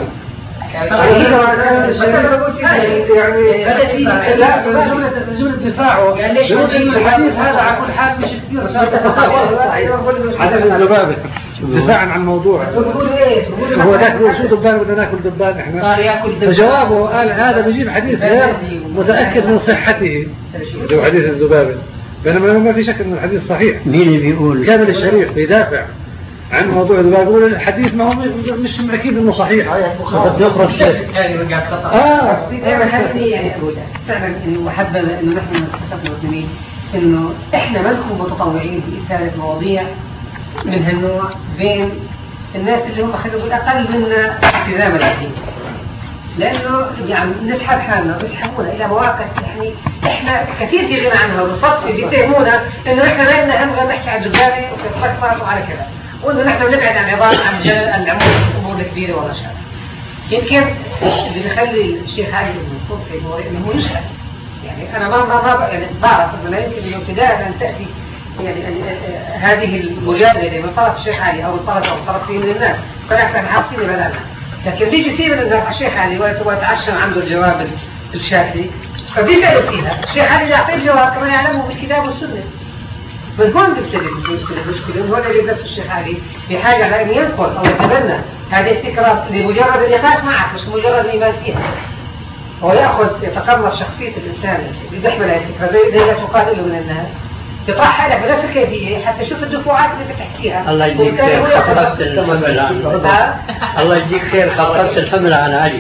نزول الدفاع قال ليش الحديث هذا على كل حال مش كثير. حدث الذبابة دفاعا عن الموضوع. هو ذاك بيقول شو دبان بدنا ناكل دبان احنا. صار ياكل دبان. فجوابه قال هذا بيجيب حديث غير متاكد من صحته. هو حديث الذبابه. بينما ما في شك ان الحديث صحيح. مين اللي بيقول؟ كامل الشريف بيدافع عن موضوع الذبابه، بيقول الحديث ما هو مش اكيد انه صحيح. بس يقرا الشيء. يعني رجع خطا. اه ايوه خليني يعني اقول فعلا انه حبب انه نحن من المسلمين انه احنا ما نكون متطوعين باثاره مواضيع من هالنوع بين الناس اللي هم خلينا نقول اقل منا التزاما بالدين، لانه يعني نسحب حالنا ويسحبونا الى مواقف يعني احنا كثير في غنى عنها، وبالصدفه بيتهمونا انه نحن ما لنا هم نحكي عن الدبابه وكذا وعلى كذا، وانه نحن بنبعد عن عظام عن العمود الامور الكبيره ولا شيء. يمكن اللي بيخلي الشيخ علي يكون في مواضيع انه هو يسال. يعني انا ما ما ما يعني بعرف انه لا يمكن انه ابتداء ان تاتي يعني هذه المجادله من طرف الشيخ علي او من طرف او من طرف من الناس، بالعكس احنا حاطين بلانا. لكن بيجي يصير انه الشيخ علي ويتعشم عنده الجواب الشافي فبيسالوا فيها، الشيخ علي يعطيه الجواب كما يعلمه بالكتاب والسنه. من هون بيبتدي المشكله، انه هون اللي بس الشيخ علي بحاجه على ان ينقل او يتبنى هذه الفكره لمجرد النقاش معك مش مجرد الايمان فيها. هو ياخذ يتقمص شخصيه الانسان اللي بيحمل هذه الفكره زي زي ما تقال له من الناس، يطرح حالك بنفس الكيفيه حتى يشوف الدفعات اللي بتحكيها. الله يجزيك خير خففت الحمل عن الله يجزيك خير خففت الحمل عن علي.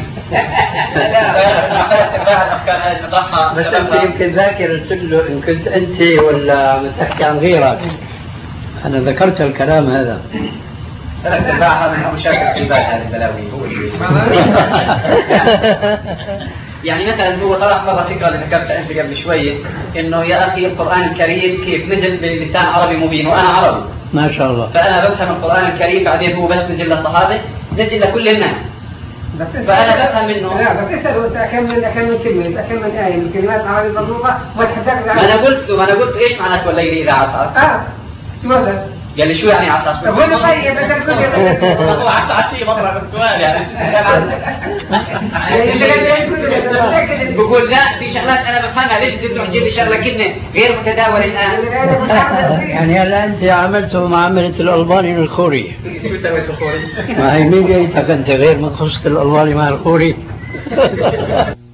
بس انت يمكن ذاكر قلت له ان كنت انت ولا عم تحكي عن غيرك. انا ذكرت الكلام هذا. ثلاث ارباعها من مشاكل البال هذه البلاوي. يعني مثلا هو طرح مرة فكرة اللي ذكرتها أنت قبل شوية إنه يا أخي القرآن الكريم كيف نزل بلسان عربي مبين وأنا عربي ما شاء الله، فأنا بفهم القرآن الكريم بعدين هو بس نزل للصحابة نزل لكل الناس فأنا بفهم منه. لا بس اسألوا أنت أكمل أكمل كلمة أكمل آية من كلمات العربي المضروبة ما تحدث. ما أنا قلت ما أنا قلت إيش معناته والليل إذا عصعص؟ آه ماذا؟ قال لي شو يعني عصعص؟ طب وين طيب أنت بتقول يا هو عصعص شيء مطرح السؤال يعني. بقول لا في شغلات انا بفهمها ليش انت تروح تجيب لي شغله كلمه غير متداوله الان. يعني هلا انت عملته معامله الالباني الخوري. شو سويت الخوري؟ ما هي مين جايتك انت غير من قصه الالباني مع الخوري؟